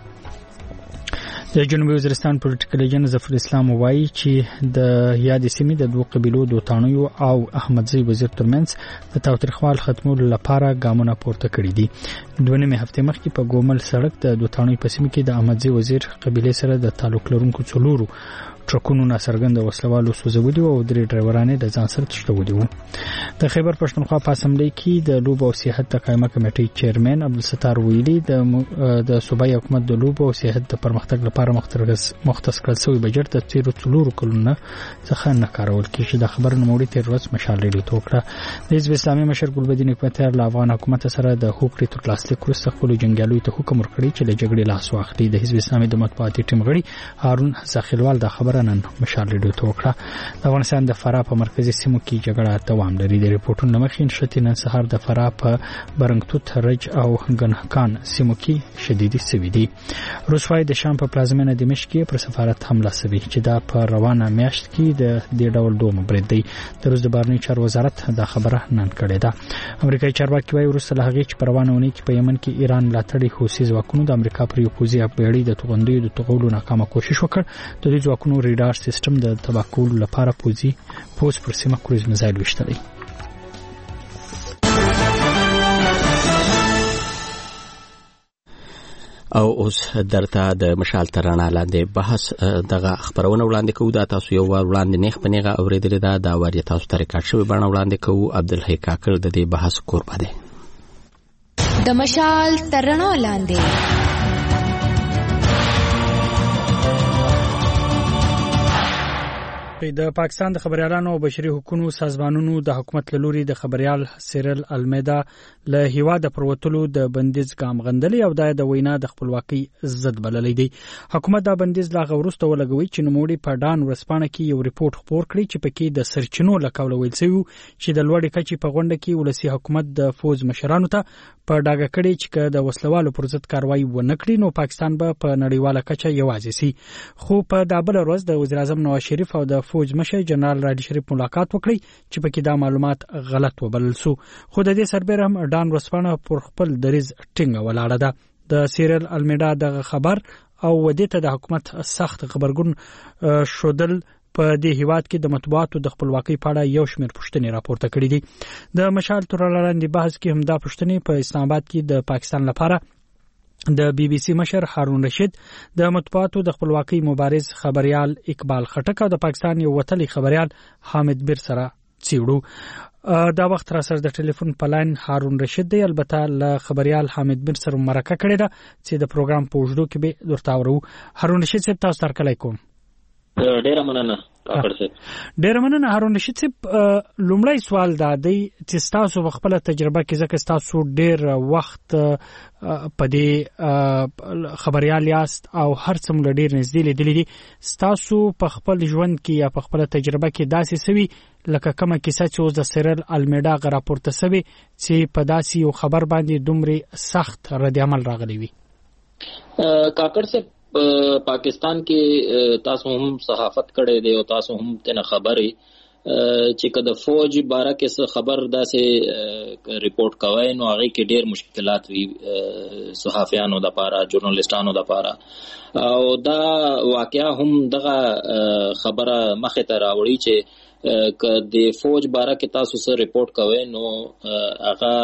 د جنوبي وزیرستان پولیټیکل ایجنټ ظفر اسلام وایي چې د یاد سیمې د دوه قبیلو دوتانیو او احمدزي وزیر ترمنځ د تاوتریخوال ختمولو لپاره ګامونه پورته کړي دي دوه هفته مخکې په ګومل سړک د دوتانیو په سیمه کې د احمدزي وزیر قبیله سره د تعلق لرونکو څلورو ټرکونو ناڅرګند وسلوالو سوځولي او درې ډرایورانه د ځان سره تښتولي وو د خیبر پښتونخوا په اسمبلی کې د لوب او سیاحت د قائمه کمیټې چیرمن عبدالستار ویلي د صوبایي حکومت د لوب او سیاحت د پرمختګ لپاره مختص کړل شوی بجټ د تیرو څلورو کلونو څخه نه کارول کیږي د خبرونو موړي تیر ورځ مشال ریډیو ته وکړه د حزب اسلامي مشر ګلبدین حکمتیار له افغان حکومت سره د هوکړې تر لاسلیک وروسته خپل جنګیالو ته حکم ورکړی چې له جګړې لاس واخلي د حزب اسلامي د مطبوعاتي ټیم غړي هارون زاخیلوال د خبره نن مشال ریډیو ته وکړه د افغانستان د فراه په مرکزی سیمو کې جګړه دوام لري د ریپورتونو مخین شتي نن سهار د فراه په برنګتوت رج او غنهکان سیمو کې شدیدي سوي دي روسوای د شام په پلازمینه دمشق کې پر سفارت حمله سوي چې دا په روانه میاشت کې د دې ډول دوم برید دی د روس د بهرنی چارو وزارت دا خبره نن کړې ده امریکایي چارواکي وايي روس له هغه چې پر روانه ونی کې په یمن کې ایران ملاتړي حوثي ځواکونو د امریکا پر یو پوزي اپېړې د توغندې د تغولو ناکامه کوشش وکړ د دې ځواکونو ریډار سیستم د تباکول لپاره پوز پر سیمه کروز میزایل وشتلی او اوس درته د مشال ترانه لاندې بحث دغه خبرونه وړاندې کوو دا تاسو یو ور وړاندې نه خپنیغه اوریدل دا وری تاسو ته ریکارډ شوی باندې وړاندې کوو عبدالحی کاکړ د دې بحث قربا دی د مشال ترانه لاندې د پاکستان د خبريالانو او بشري حقوقو سازمانونو د حکومت لوري د خبريال سیرل المیدا له هیواده پروتلو د بندیز ګام غندلې او د وینا د خپلواکۍ ضد بللې دي حکومت دا بندیز لا غوړسته ولګوي چې نوموړي په ډان ورسپانه کې یو ریپورت خپور کړی چې پکې د سرچینو لکول ویل شوی چې د لوړې کچې په غونډه کې ولسی حکومت د فوز مشرانو ته په ډاګه کړی چې د وسلوالو پر ضد کاروایی ونه کړي نو پاکستان به په نړیواله کچه یوازې سي خو په دابل ورځ د وزیر اعظم نواز شریف او د فوج مشر جنرال راډي شریف ملاقات وکړي چې پکې دا معلومات غلط وبلل سو خو د دې سربېره هم ډان ورسپانه پر خپل دریز ټینګه ولاړه ده د سیرل المیدا د خبر او ودیته د حکومت سخت خبرګون شودل په دې هیواد کې د مطبوعاتو د خپلواکۍ په اړه یو شمېر پوښتنې راپورته کړې دي د مشال تورلاندې بحث کې هم دا پوښتنې په اسلام آباد کې د پاکستان لپاره د بي بي سي مشر هارون رشید د مطبوعاتو د خپلواکۍ مبارز خبريال اقبال خټک او د پاکستان یو وتلی خبريال حامد بیر سره چیړو دا وخت را سره د ټلیفون په لاین هارون رشید دی البته له خبريال حامد بیر سره مرکه کړې ده چې د پروګرام په وجودو کې به درته ورو هارون رشید صاحب تاسو تر کله کوم ډیره مننه کاکړ صاحب. ډیره مننه هارون رشید صاحب. لومړی سوال دا دی چې تاسو په خپل تجربه کې ځکه تاسو ډیر وخت په دې خبريال یاست او هر څه موږ ډیر نږدې لیدلې دي، تاسو په خپل ژوند کې یا په خپل تجربه کې داسې سوي لکه کومه کیسه چې اوس د سیریل المیډا غ راپورته سوي چې په داسې یو خبر باندې دومره سخت رد عمل راغلی وي؟ کاکړ صاحب پاکستان کې تاسو هم صحافت کړی دی او تاسو هم تنه خبرې چې کله فوج باره کې څه خبر داسې ریپورت کوي نو هغه کې ډېر مشکلات وي صحافیانو د لپاره، ژورنالیستانو د لپاره، او دا واقعا هم دغه خبره مخه ته راوړي چې که د فوج باره کې تاسو سره ریپورت کوئ نو هغه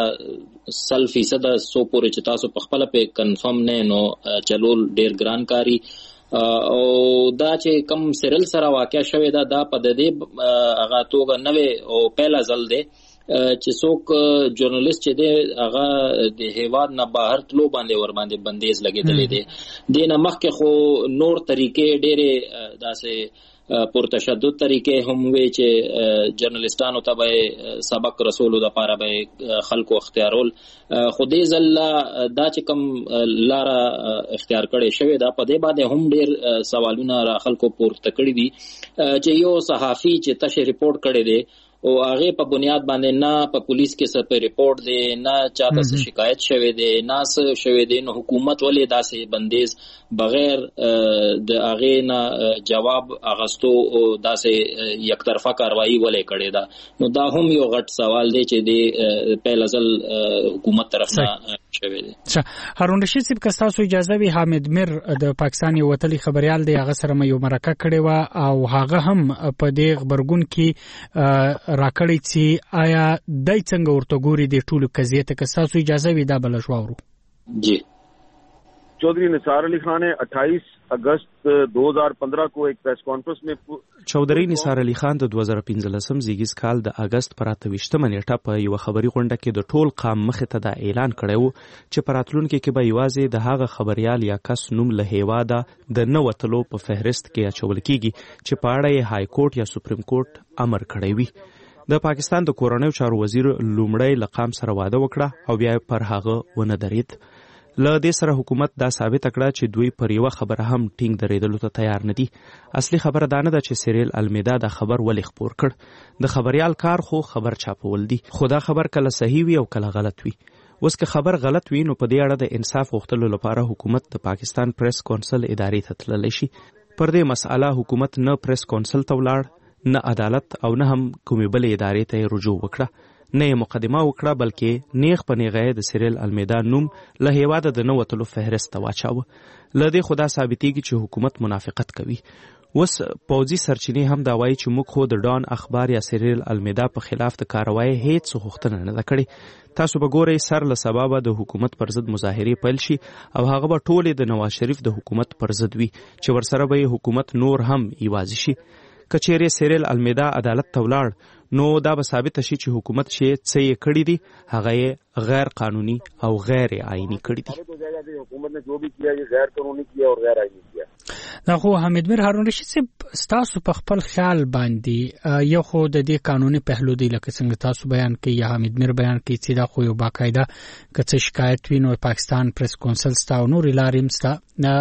100% سو پورې چې تاسو په خپل په کنفرم نه نو چلول ډیر ګران کاری او دا چې کم سیریل سره واقع شوی دا په دې هغه توګه نوې او پهلا ځل دی چې څوک ژورنالیست چې دی هغه د هیواد نه بهر تلو باندې ور باندې بندیز لګیدلې دی. دینه مخکې خو نور طریقې ډېرې داسې پر تشدد طریقې هم وی چې ژورنالیستانو ته به سبق رسولو د لپاره به خلکو اختیارول، خو دې ځل دا چې کوم لار اختیار کړي شوی دا په دې باندې هم ډېر سوالونه را خلکو پورته کړي دي چې یو صحافي چې تشه ریپورت کړي دی او هغه په بنیاد باندې نه په پولیس کې څه په ریپورت دی نه چاته څه شکایت شوی دی نه څه شوی دی، نو حکومت ولې داسې بندیز بغیر د هغه نه جواب اغستو او داسې یک طرفه کاروایی ولې کړې ده؟ نو دا هم یو غټ سوال دی چې د پهل ځل حکومت طرف نه شوی دی. هارون رشید صاحب که تاسو اجازه وي، حامد میر د پاکستان یو وتلی خبريال دی، هغه سره مې یو مرکه کړې و او هغه هم په دې خبرګون کې راکړی چې آیا دای څنګه ورته ګوري د ټولو قضیه ته؟ که تاسو اجازه وي دا بل شواورو. جی चौधरी निसार अली खान ने 28 अगस्त 2015 को एक प्रेस कॉन्फ्रेंस में चौधरी निसार अली खान د 2015 زیږیز کال د اگست پر 28 نیټه په یو خبري غونډه کې د ټول قام مخ ته دا اعلان کړو چې پراتلونکو کې به یوازې د هغه خبريال یا کس نوم له هیواده د نو وتلو په فهرست کې اچول کیږي چې په اړه های کورټ یا سپریم کورټ امر کړی وي. د پاکستان د کورنیو چارو وزیر لومړی لقام سره واده وکړه او بیا پر هغه ونه درید. له دې سره حکومت دا ثابت کړه چې دوی پر یو خبره هم ټینګ درېدلو ته تیار نه دي. اصلي خبره دا نه ده چې سیریل المیډا دا خبر ولې خپور کړ. د خبريال کار خو خبر چاپول دي، خو دا خبر کله صحیح وي او کله غلط وي. اوس که خبر غلط وي نو په دې اړه د انصاف غوښتلو لپاره حکومت د پاکستان پریس کونسل ادارې ته تللی شي. پر دې مسأله حکومت نه پریس کونسل ته ولاړ، نه عدالت او نه هم کومې بلې ادارې ته رجوع وکړه، نه مقدمه وکړه، بلکې نیغ په نیغه د سیریل المیډا نوم له هیواده د نو وتلو فهرست واچاوه. له دې خدا ثابتېږي چې حکومت منافقت کوي. اوس پوځي سرچینې هم دا وایي چې موږ خو د ډان اخبار یا سیریل المیډا په خلاف د کاروایی هیڅ غوښتنه نه ده کړې. تاسو به ګورئ سر له سببه د حکومت پر ضد مظاهرې پیل شي او هغه به ټولې د نواز شریف د حکومت پر ضد وي چې ورسره به حکومت نور هم ایوازي شي. کچېرې سیریل المیډا عدالت ته ولاړ نو دا به ثابت شي چې حکومت چې څه یې کړی دي هغه غیر قانوني او غیر آئینی کړی دي. حکومت نے جو بھی کیا یہ غیر قانونی کیا اور غیر آئینی کیا. دا خو حامد میر هارون رشید صاحب تاسو په خپل خیال باندې یو خو د دې قانوني پهلو دی لکه څنګه تاسو بیان کوي یا حامد میر بیان کوي چې دا خو یو باقاعده کڅ شکایت وینو پاکستان پریس کونسل ستا او نور لاریم ستا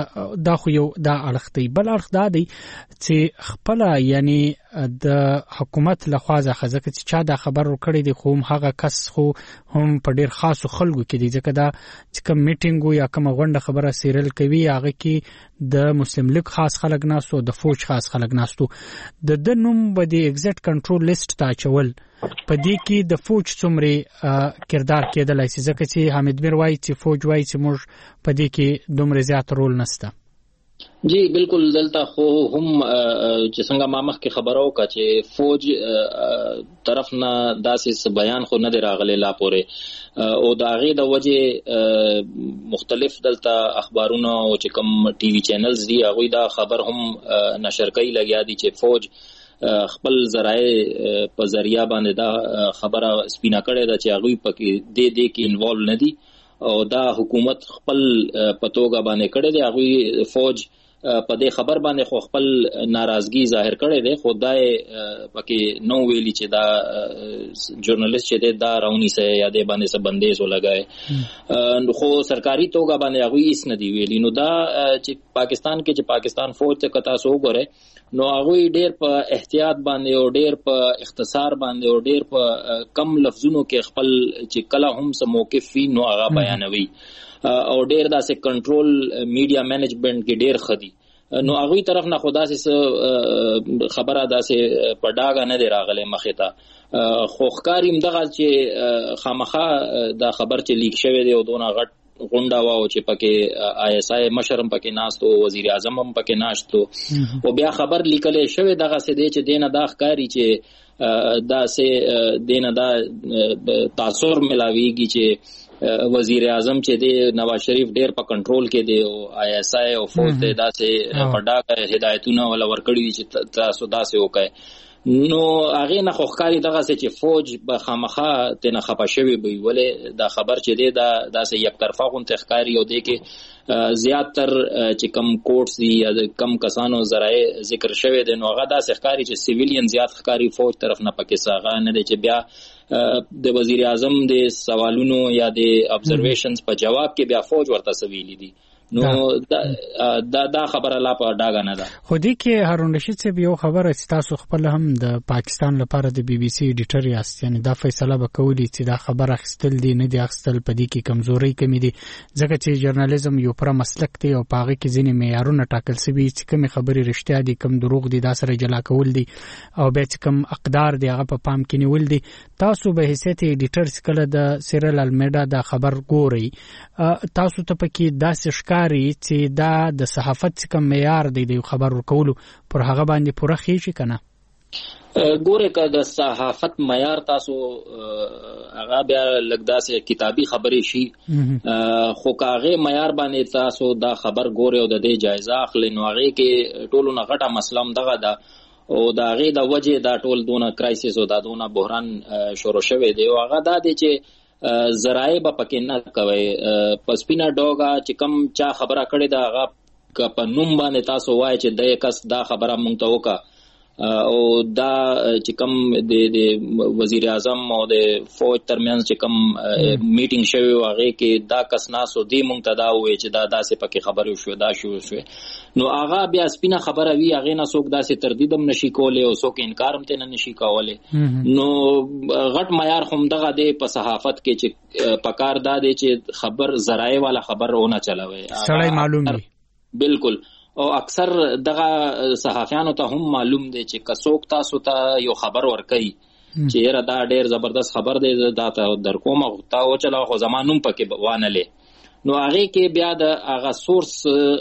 دا خو یو دا اړخ دی. بل اړخ دا دی چې خپل یعنی د حکومت لخوا ځکه چې چا دا خبر ورکړی دی خو هغه کس خو هم په ډیر خاصو خلکو کې دی ځکه دا چې کوم میټینګ یا کوم غونډه خبره سیریل کوي هغه کې د مسلم لیگ خاص خلک ناستو، د فوج خاص خلک ناستو، د نوم به د ایگزیکټ کنټرول لیست ته اچول په دې کې د فوج څومره کردار کېدلای شي ځکه چې حامد میر وایي چې فوج وایي چې موږ په دې کې دومره زیات رول نشته. جی بالکل دلته خو هم چې څنګه ما مخکې خبرو کا چې فوج طرف نه داسې بیان خو نه دی راغلی لا پورې او د هغې د وجې مختلف دلته اخبارونه او چې کوم ټي وي چینلز دي هغوی دا خبر هم نشر کوي لګیا دي چې فوج خپل ذرایع په ذریعہ باندې دا خبره سپینه کړې ده چې هغوی پکې دې کې انوالو نه دي او دا حکومت خپل پتوګه باندې کړې ده. هغوی فوج په دې خبر باندې خو خپل ناراضگی ظاهر کړي دي. خدای پکې نو ویلي چې دا ژورنالیست چې دا راونی سه یا دې باندې څه بندیز ولګای، خو سرکاري توګه باندې هغه هیڅ نه دی ویلي. نو دا چې پاکستان کې چې پاکستان فوج ته کتا سو وګوره نو هغه ډېر په احتیاط باندې او ډېر په اختصار باندې او ډېر په کم لفظونو کې خپل چې کله هم سم موقف وي نو هغه بیانوي او ډېر داسې کنټرول میډیا مینجمنت کې ډېر خدي. نو هغه طرف نه خدا سي خبره داسې په ډاګه نه دی راغله مخه ته، خو ښکاریم دغه چې خامخا دا خبر چې لیک شوی دی او دونه غټ غونډه واو چې پکې آی اس آی مشرم پکې ناستو، وزیر اعظم هم پکې ناشتو او بیا خبر لیکلې شوی دغه څه دی چې دینه دا ښکاری چې دا سه دینه دا تاثر ملاویږي چې وزیر اعظم چې دی نواز شریف ډیر په کنټرول کې دی او آی اس آی او فوج ته داسې پډاکه هدایتونه ولا ورکړي چې تاسو داسې وکړي. نو هغه نه خوخکاری دغه چې فوج به خامخا تنه خپشوي وي، ولې دا خبر چې دی دا داسې یک طرفه غون تخکاری او دی کې زیاتر چې کم کوټس دي یا کم کسانو زرای ذکر شوی دی نو هغه داسې ښکاری چې سیویلین زیات ښکاری فوج طرف نه پکې ساغه نه دی چې بیا د وزیر اعظم د سوالونو یا د ابزرویشنز په جواب کې بیا فوج ورته سویلی دي. نو دا خبره لا په ډاګه نه ده. خو دې کې هارون رشید صاحب یو خبره چې تاسو خپل هم د پاکستان لپاره د بي بي سي ایډیټر یاست، یعنی دا فیصله وکولي چې دا خبر اخیستل دي نه دي اخیستل، په دې کې کمزوري کمی دي ځکه چې ژورنالیزم یو پر مسلک دی او پاغه کې ځینې معیارونه ټاکل شوي چې کوم خبري رښتیا دي کوم دروغ دي دا سره جلا کول دي او به چې کوم اقدار دی هغه په پام کې نیول دي. تاسو به حیثیت ایډیټر کله د سیریل المیډا دا خبر ګوري، تاسو ته پکې داسې ښکاري چې دا د صحافت کوم معیار دی د خبر ورکولو پر هغه باندې پوره خېږي کنه؟ ګوره که د صحافت معیار تاسو هغه بیا لګدا سه کتابي خبرې شي، خو کاغه معیار باندې تاسو دا خبر ګوره او د دې جایزه اخلي نو هغه کې ټولو نه غټه مسلم دغه دا او دا غي د وجه دا ټول دونه کرایسس او دا دونه بحران شروع شوه دی او هغه دا دی چې زرای به پکې نه کوي. پسپینا ډوګه چې کم چا خبره کړې دا هغه په نوم باندې تاسو وایي چې د کس دا خبره مونږ ته وکړه او دا چې کم د وزیر اعظم او د فوج ترمنځ چې کم میټینګ شوی هغه کې دا کس ناسو دی مونږ ته دا وایي چې دا داسې پکې خبرې شو دا شو نو هغه بیا سپینه خبره وی هغه نه څوک داسې تردید هم نشي کولای او څوک انکار هم ته نشي کولای. نو غټ معیار هم دغه دی په صحافت کې چې پکار دا دی چې خبر ذرایع والا خبر ونه چلاوي سړی معلوم دی بالکل او اکثر دغه صحافیانو ته هم معلوم دی چې کڅوک تاسو ته یو خبر ورکړي چې یره دا ډیر زبردست خبر دی دا ته در کومه تا او چلا خو زمانوم پکې وانه لې نو هغه کې بیا د هغه سورس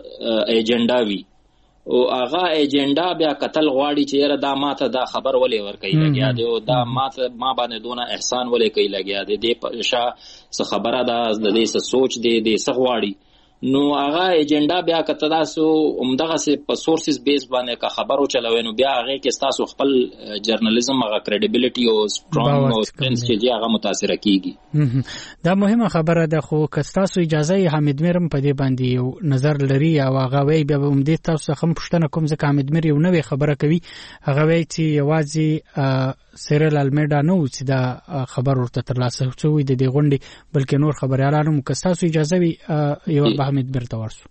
ایجنډا وی او هغه ایجنډا بیا قتل غواړي چې یره دا ماته دا خبر ولې ورکړي لګیا دی او دا ماته ما باندې دونه احسان ولې کوي لګیا دی د پښا څه خبره ده د دې څه سوچ دی د څه غواړي نو هغه ایجنډا بیا کته تاسو عمدغه سه په سورسز بیس باندې کا خبرو چلوي نو بیا هغه کې تاسو خپل جرنالیزم هغه کریډیبিলিټي او سترونګ او سپنس چې هغه متاثر کیږي. دا مهمه خبره ده خو که تاسو اجازه حمید میرم په دې باندې یو نظر لري او هغه وی بیا هم دې تاسو هم پښتنه کوم ځکه حمید میر یو نوې خبره کوي هغه وی چې یوازې سیریل المیډا نو چې دا خبر ورته ترلاسه شوی د دې غونډې بلکې نور خبريالانو که تاسو اجازه وي یو حمید برته ورسو.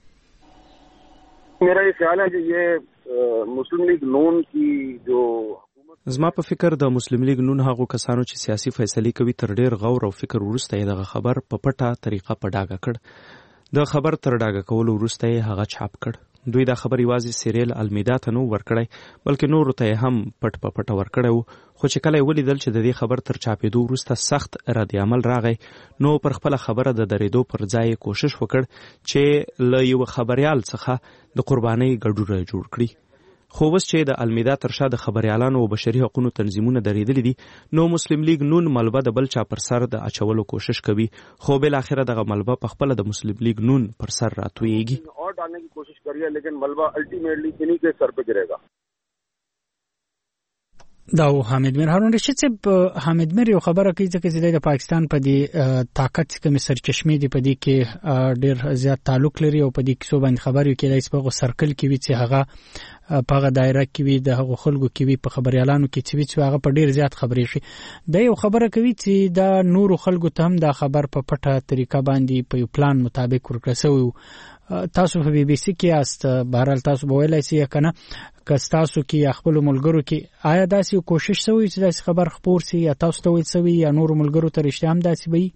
میرا یہ خیال ہے کہ یہ مسلم لیگ نون کی جو زما په فکر د مسلم لیگ نون هغه کسانو چې سیاسي فیصله کوي تر ډیر غور او فکر ورسته دغه خبر په پټه طریقه په ډاګه کړ د خبر تر ډاګه کول ورسته هغه چاپ کړ. دوی دا خبر یوازې سیریل المیډا ته نو ورکړی بلکې نور ته هم پټ په پټه ورکړی خو چې کله ولیدل چې د دې خبر تر چاپېدو وروسته سخت رد عمل راغی نو پر خپل خبره د درېدو پر ځای کوشش وکړ چې له یو خبريال څخه د قربانۍ ګډوډه جوړ کړي. خو اوس چې د المیډا تر شا د خبريالانو او بشري حقوقو تنظیمونه درېدلي دي نو مسلم لیگ نون ملبه د بل چا پر سر د اچولو کوشش کوي خو بل اخره دغه ملبه په خپل د مسلم لیگ نون پر سر راتويږي اور ڈالنے کی کوشش کریے لیکن ملبہ الٹیمیٹلی انہی کے سر پہ گرے گا. دا حامد میر هارون رشید صاحب حامد میر یو خبره کوي چې د پاکستان په دې طاقت کې سرچشمې دی په دې کې ډېر زیات تعلق لري او په دې کې څو باندې خبرو کې دای په سرکل کې وی چې هغه په دایره کې وی د هغو خلکو کې وی په خبريالانو کې چې هغه په ډېر زیات خبرې شي د یو خبره کوي چې دا نورو خلکو ته هم دا خبر په پټه طریقه باندې په یو پلان مطابق ورکړسو تاسو په بي بي سي کې است بهرال تاسو ویلای شئ کنه که تاسو کې خپل ملګرو کې آیا داسې کوشش شوی چې داسې خبر خپور سي یا تاسو ته ویل سوي یا نور ملګرو ته رښتیا هم داسې وي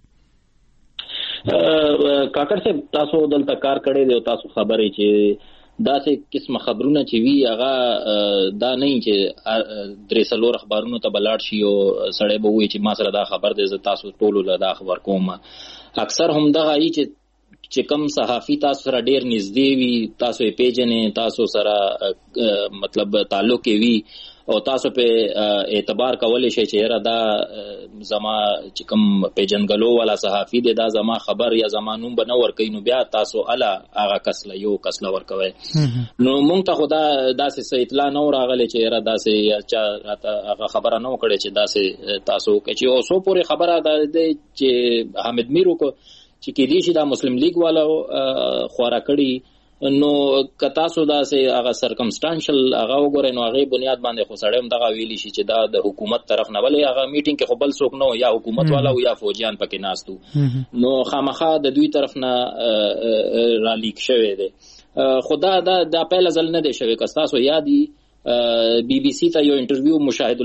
کاکړ صاحب تاسو دلته کار کړی دی او تاسو خبرې چې داسې قسم خبرونه چې وی هغه دا نه چې درې څلور اخبارونو ته بلاړ شي او سړی به وایي چې ما سره دا خبر دی زه تاسو ټولو له دا خبر کوم اکثر هم دغه ای چې کم صحافي تاسو سره ډیر نږدې وي تاسو یې پیژنې تاسو سره مطلب تعلق وي او تاسو په اعتبار کولای شئ چې یاره دا زما چې کم پیژنګلو والا صحافي دی دا زما خبر یا زما نوم به نه ورکوي نو بیا تاسو اله هغه کس له یو کس له ورکوئ نو مونږ ته خو داسې څه اطلاع نه راغلی چې یاره داسې چا هغه خبره نه وکړې چې داسې تاسو وکړئ چې اوسو پورې خبره دا دی چې حامد میر وکړو چې کې دې شي دا مسلم لیگ والا خورا کړي نو کتا سو دا سه هغه سرکمسټانشل هغه وګورئ نو هغه بنیاد باندې خو سړی هم دغه ویلی شي چې دا د حکومت طرف نه ولې هغه میټینګ کې خو بل څوک نه یا حکومت والا او یا فوجیان پکې ناستو نو خامخا د دوی طرف نه را لیک شوی دی خدا دا پهل ځل نه دی شوی که تاسو یادي بي بي سي ته یو انټرویو مشاهد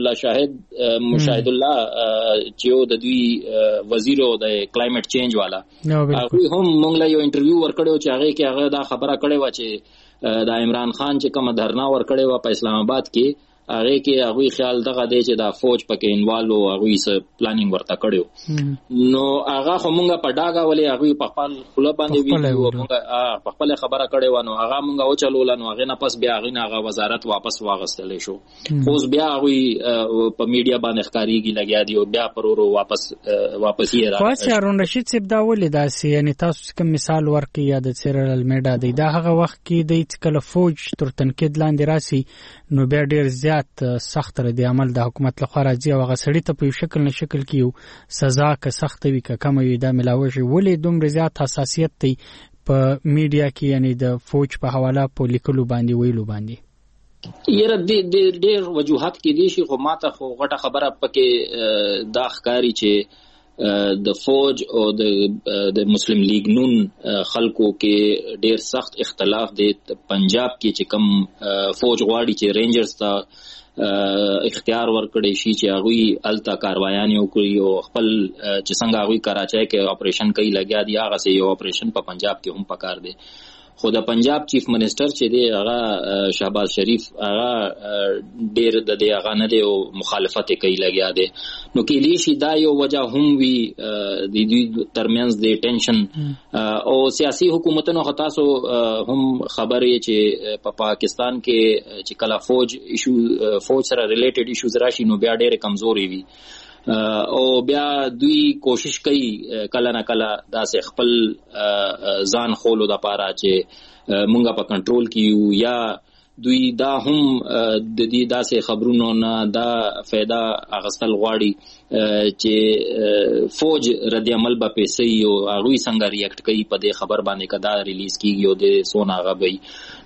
الله چې د دوی وزیر او د کلایمټ چینج والا هغه هم مونږ له یو انټرویو ورکړو چې هغه کې هغه دا خبره کړې و چې د عمران خان چې کوم دھرنا ورکړې و په اسلام آباد کې هغه کې هغه خیال دغه دی چې دا فوج پکې انوالو هغه یې پلانینګ ورته کړو نو هغه هم مونږ په ډاګه ولې هغه په خپل خله باندې ویډیو مونږ په خپل خبره کړې و نو هغه مونږ او چلول نو هغه نه پس بیا هغه وزارت واپس واغستل شو خو بیا هغه په میډیا باندې ښکاریږي لګیا دی او بیا پرورو واپس یې راځي خاص هارون رشید صاحب دا ولې داسې یعنی تاسو کوم مثال ورکړئ یا د سیرل میډا دی دا هغه وخت کې د کله فوج تر تنقید لاندې راسي نو بیا ډیر زیات سخت ردی عمل د حکومت لخوا راځي او هغه سړی ته په شکل نه شکل کې یو سزا که سخت وي که کم وي دا ملاوي شي ولې دومره زیات حساسیت دی په میډیا کې یعنی د فوج په حواله په لیکلو باندې ویلو باندې یره ډیر وجوهات کې دي شي خو ماته خو غټه خبره پکې دا ښکاری چې د فوج او د مسلم لیگ نون خلکو کې ډیر سخت اختلاف دی پنجاب کې چې کم فوج غواړي چې رینجرز ته اختیار ورکړي شي چې هغه التا کاروایان وکړي او خپل چې څنګه هغه کراچۍ کې اپریشن کوي لګیا دی هغه سه یو اپریشن په پنجاب کې هم پکار دی خو د پنجاب چیف منسٹر چې دی هغه شهباز شریف هغه ډیر د دې هغه نه دی او مخالفت کوي لګیا دی نو کې دې شي دا یو وجہ هم وی د دې ترمنځ د ټینشن او سیاسي حکومتونو خاصو هم خبرې چې په پاکستان کې چې کله فوج سره ریلیټډ ایشوز راشي نو بیا ډېر کمزوري وي او بیا دوی کوشش کوي کله نه کله داسې خپل ځان خولو د پاره چې مونږه په کنټرول کیو یا دوی دا هم د دې داسې خبرونو نه دا फायदा اغستل غواړي چې فوج رد عمل به پیسې او هغه څنګه ریاکټ کوي په دې خبر باندې کدا ریلیز کیږي او د سونا غوي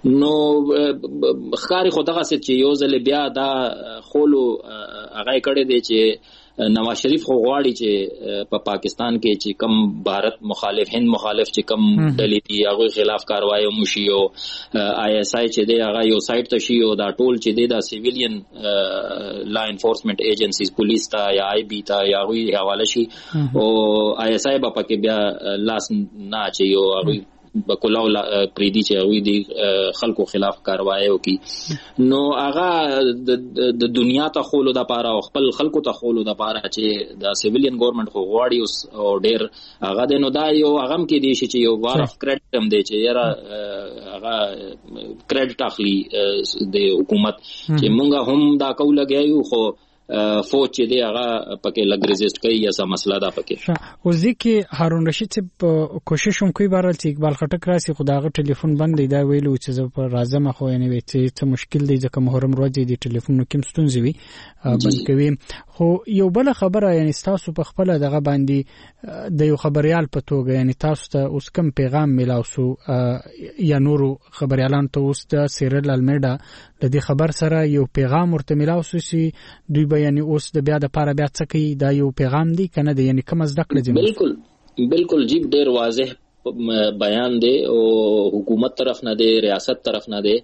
نو خاري خدغه چې یو ځل بیا دا خولو هغه کړي دی چې نواز شریف خو غواړي چې په پاکستان کې چې کم بھارت مخالف هند مخالف چې کم ډلې دي هغه خلاف کاروایی وشي او آی ایس آی چې دی هغه یو سایت ته شي او دا ټول چې دی دا سیویلین لا انفورسمنت ایجنسیز پولیس ته یا آی بی ته یا هغه حواله شي او آی ایس آی په پکې بیا لاس نه اچي او هغه بکولاو پریدي چې وي دي خلکو خلاف کاروایی وکي نو هغه د دنیا ته خولو د پاره او خپل خلکو ته خولو د پاره چې د سیویلین ګورنمنت خو غواړي او ډېر هغه د نو دا یو هغه کې دي چې یو وار اف کریډټ هم دی چې یاره هغه کریډټ اخلي د حکومت چې مونږ هم دا کول لګیو خو فوج چې دی هغه پکې لګ ریزیست کوي یا څه مسله ده پکې. اوس ځکه هارون رشید چې کوشش هم کوي بهرحال چې اقبال خټک راسي خو داغه ټلیفون بند دی دا ویلو چې زه په راځم خو یعنی وي چې مشکل دی ځکه محرم ورځ دی ټلیفون کوم ستونزې وي بند کوي. خو یو بل خبره یعنی تاسو په خپل دغه باندې د یو خبريال په توګه یعنی تاسو ته اوس کوم پیغام ملاوسو یا نورو خبريالان ته اوس د سیرل المیډا د دې خبر سره یو پیغام ورته ملاوسو چې دوی به یعنی اوس د بیا د پاره بیا څه کوي دا یو پیغام دی کنه دی یعنی کوم زده کړی بالکل جی ډیر واضح بیان دی او حکومت طرف نه دی ریاست طرف نه دی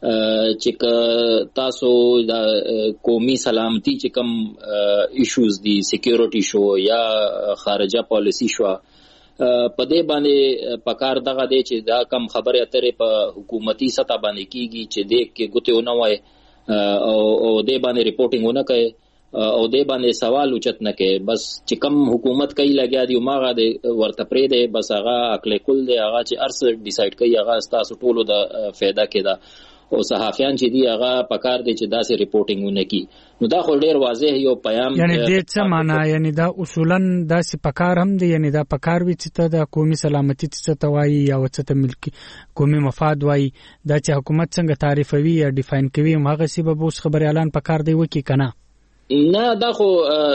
چې تاسو د قومي سلامتی چې کوم ایشوز دي سکیورټي شو یا خارجه پالیسی شو په دې باندې پکار دغه دی چې دا کم خبره اترې په حکومتي سطح باندې کیږي چې دې کې ګوتې ونه وای او دې باندې ریپورټینګ ونه کوي او دې باندې سوال اوچت نه کوي بس چې کم حکومت کوي لګیا دی ماغه د ورته پرې دی بس هغه عقل کول دی هغه چې ارس ډیسایډ کوي هغه تاسو ټولو د فایده کې ده او صحافیان چې دی هغه پکار دی چې داسې ریپورټینګونه کوي نو دا خو ډیر واضح یو پیغام یعنی دې څه معنا یعنی دا اصولا داسې پکار هم دی یعنی دا پکار وي چې ته د قومي سلامتی څه ته وایي یا څه ته ملکی قومي مفاد وایي دا چې حکومت څنګه تعریفوي یا ډیفاین کوي هغه سی به اوس خبريالان پکار دی وکی کنه نه دا خو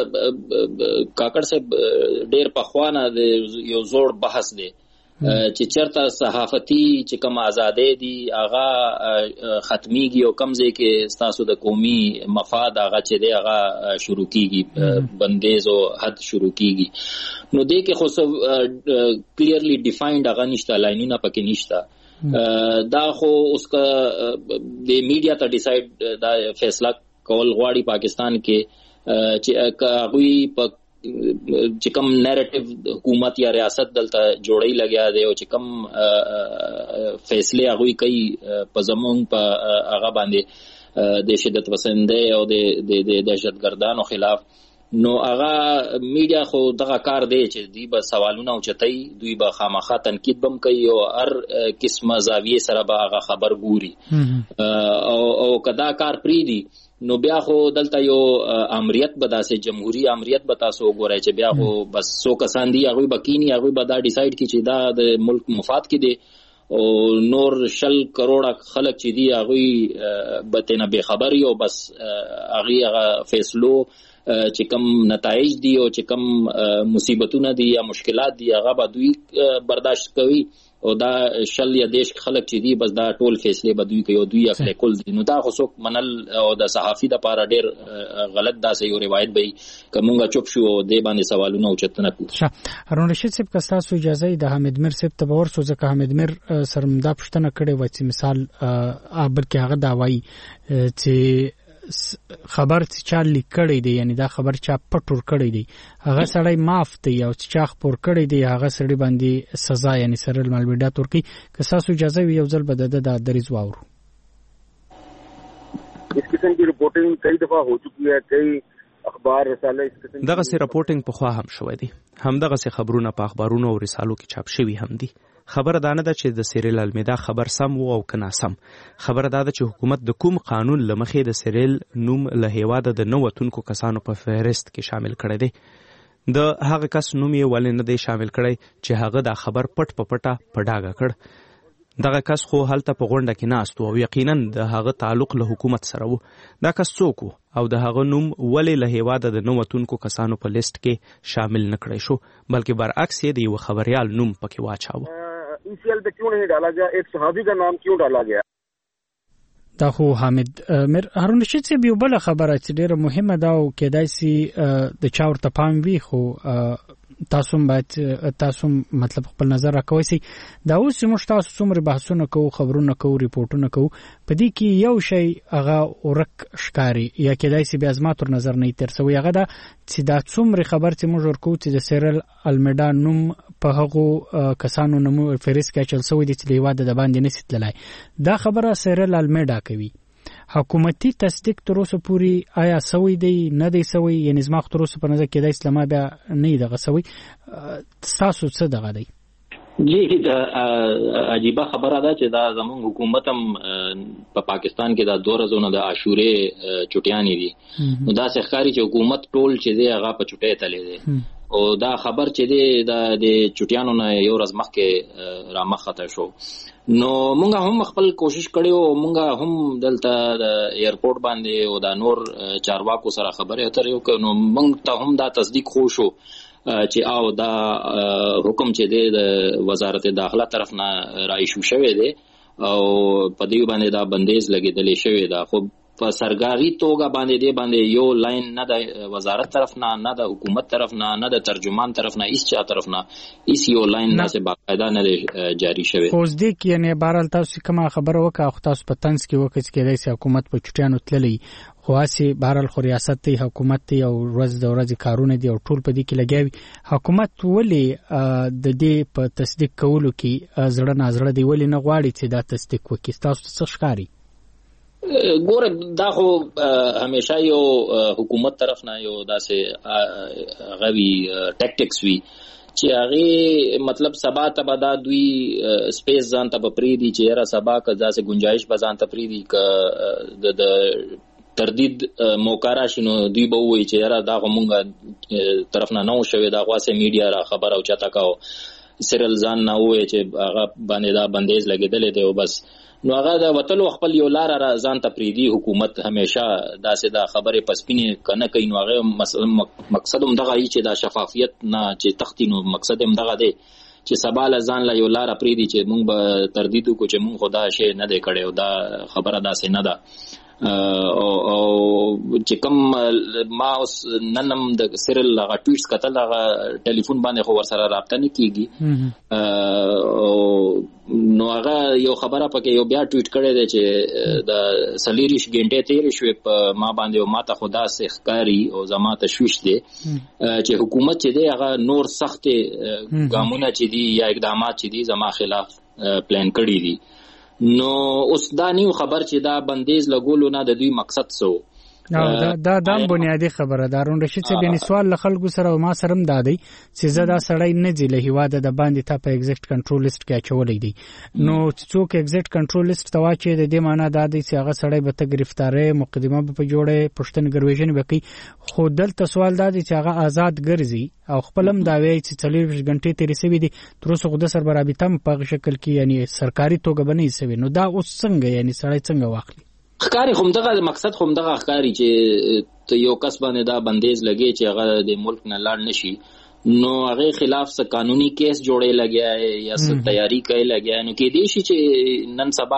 کاکړ صاحب ډیر پخوانه یو زوړ بحث دی چې چرته صحافتي چې کوم آزادې دي هغه ختميږي او کم ځای کې تاسو د قومي مفاد هغه چې دی هغه شروع کیږي بندیز او حد شروع کیږي نو دې کې خو کلیرلی ډیفاینډ هغه نشته لاینونه پکې نشته دا خو اوس کا د میډیا ته ډیسایډ دا فیصله کول غواړي پاکستان کې چې هغوی په چې کوم نیریټیو حکومت یا ریاست دلته جوړی لګیا دی او چې کوم فیصله هغوی کوي په زمون په هغه باندې د شدت پسندۍ او د دهشتګردانو خلاف نو هغه میډیا خو دغه کار دی چې دوی به سوالونه اوچتای دوی به خامخا تنقید بم کوي او هر قسمه زاویه سره به هغه خبر ګوري او کدا کار پری دی نو بیا خو دلته یو امریت به داسې جمهوریت امریت به تاسو وګورئ چې بیا خو بس سو کسان دي هغوی به کینی هغوی به دا ډیسایډ کړي چې دا د ملک مفاد کې دی او نور 100 کروڑه خلک چې دي هغوی به تنه بې خبر یو بس هغه فیصلو چې کم نتایج دي او چې کم مصیبتونه دي یا مشکلات دي هغه به دوی برداشت کوي او دا شل یا دیش خلک چې دي بس دا ټول فیصله به دوی کوي او دوی خپل کول دي نو دا خو څوک منل او د صحافي د پاره ډیر غلط داسې یو روایت به کومه چوپ شو د باندې سوالونه اوچت نه کوي. هارون رشید صاحب که تاسو اجازه د حمید میر صاحب ته باور سو ځکه حمید میر سرمدا پښتنه کړي و چې مثال بلکې هغه دا وایي چې خبر چې چا لیکړی دی یعنی دا خبر چا پټور کړی دی هغه سړی معاف دی او چې چا خبر کړی دی هغه سړی باندې سزا یعنی سرل مالویډا ترکی که تاسو اجازه وي یو ځل به د دریز واورو. اس قسم کی رپورٹنگ کئی دفعہ ہو چکی ہے کئی اخبار رساله اس قسم دغه سي رپورټینګ په خوا هم شوې دي هم دغه سي خبرونه په اخبارونو او رسالو کې چاپ شوي هم دي خبره دا نه ده چې د سیریل المیدا خبر سم وو او کنه سم خبره دا ده چې حکومت د کوم قانون لمخې د سیریل نوم له هیواده د نوتونکو کسانو په فهرست کې شامل کړی دی د هغه کس نوم یې ولې نه دی شامل کړی چې هغه دا خبر پټ په پټه په ډاګه کړ دغه کس خو هلته په غونډه کې ناست او یقینا د هغه تعلق له حکومت سره وو دا کس څوک او د هغه نوم ولې له هیواده د نوتونکو کسانو په لیست کې شامل نه کړی شو بلکې برعکس یې د یو خبريال نوم پکې واچاوه ECL पे क्यों नहीं डाला गया एक सहाबी का नाम क्यों डाला गया دا خو حامد میر هارون رشید صاحب یو بل خبره چې ډیره مهمه ده او کېدای سي د چا ورته پام وي خو تاسو باید تاسو مطلب خپل نظر راکوي سي دا اوس موږ تاسو څومره بحثونه کوو خبرونه کوو ریپورتونه کوو په دې کې یو شی هغه ورک ښکاری یا کېدای سي بیا زما تر نظر نه ترسوي هغه دا چې دا څومره خبر چې موږ ورکو چې د سیرل المیډا نوم په هغه کسانو نوم فهرست کې چل سوی دي چې لیواده د باندې نسیت لای دا خبره سیرل المیډا کوي حکومتي تصدیق تر اوسه پوری آیا سوی دی نه دی سوی یعنی زما تر اوسه په نظر کې د اسلام بیا نه دغه سوی تاسو څه دغه دی جی عجیبه خبره ده چې دا زموږ حکومت هم په پاکستان کې دا 2 ورځې د عاشورې چټیانې دي نو دا ښکاري چې حکومت ټول چې دی هغه په چټۍ تللی دی او دا خبر چې دی د چټیانو نه یو ورځ مخکې را مخته شو نو مونږ هم خپل کوشش کړو مونږ هم دلته د ایرپورټ باندې او دا نور چارواکو سره خبرې اترې نو مونږ ته هم دا تصدیق خو شو چې او دا حکم چې دی د وزارت داخله طرف نه رایشو شوی دی او په دې باندې دا بندیز لګیدلې شوی دا خو په سرګاری توګه باندې یو لاین نه د وزارت طرف نه د حکومت طرف نه د ترجمان طرف نه هیڅ چا طرف نه هیڅ یو لاین نه څه باقاعده نه جاری شوی خو دې کې یعنی بهرحال تاسو کومه خبره وکړه خو تاسو په تنس کې وکړئ چې حکومت په چټیانو تللی خو اسی بهرحال خو ریاست ته حکومت ته او ورځ د ورځې کارونه دي او ټول په دې کې لګیاوي حکومت ولې د دې په تصدیق کولو کې زړه نازړه دی ولې نه غواړي چې دا تصدیق وکړي تاسو څه ښکاري ګوره دا خو همیشه یو حکومت طرف نه یو داسې غوي ټیکټکس وی چې هغه مطلب سبا ته دا دوی سپیس ځان ته پری دي چې را سبا که داسې گنجائش بزان ته پری دي ک د تردید موقع راشي نو دوی به وایي چې را دا مونږه طرف نه نو شوی دا غواسه میډیا را خبر او چاته کاو سیرل ځان نه وایي چې هغه باندې دا بندیز لګیدل دی او بس نو هغه د وتلو خپل یو لار را ځان ته پریدي حکومت همیشه داسې دا خبره پسپینه کنه کوي نو هغه مقصد هم دغه چې دا شفافیت نه چې تختینو مقصد هم دغه دی چې سبا ځان لا یو لار پریدي چې مونږ به تردید کو چې مونږ خدا شي نه دی کړي او دا خبره داسې نه ده او چې کوم ما اوس ننم د سیرل هغه ټویټس کتل هغه ټلیفون باندې خو ور سره رابطه نه کیږي نو هغه یو خبره پکې یو بیا ټویټ کړی دی چې د سلیریش غنټه تیر شوی په ما باندې او ماته خدا سه ښکاری او زما تشویش دی چې حکومت چې دی هغه نور سخت ګامونه چې دی یا اقدامات چې دی زما خلاف پلان کړی دي نو اوس دا نیو خبر چې دا بندیز لګولو نه د دوی مقصد سو دا بنیادی خبره ده رونډ شي چې بني سوال له خلکو سره او ما سره مدادي چې زدا سړی نه دی له هواده د باندې ته په ایگزیکټ کنټرول لیست کې اچولې دي نو څوک ایگزیکټ کنټرول لیست ته واچي د دې معنی دا دی چې هغه سړی به ته گرفتاره مقدمه په جوړه پښتن ګرویژن وکي خو دلته سوال دا دی چې هغه آزاد ګرځي او خپلم دا وی چې 40 غنټې تیرې سوي دي تر اوسه خود سر برابطم په شکل کې یعنی سرکاري توګه بنې سوي نو دا اوس څنګه یعنی سړی څنګه واخلي ښکاری هم دغه مقصد هم دغه ښکاری چې یو کس باندې دا بندیز لګي چې هغه د ملک نه لاړ نشي نو هغه خلاف څه قانوني کیس جوړې لګیا یا څه تیاری کوي لګیا نو کې دي چې نن سبا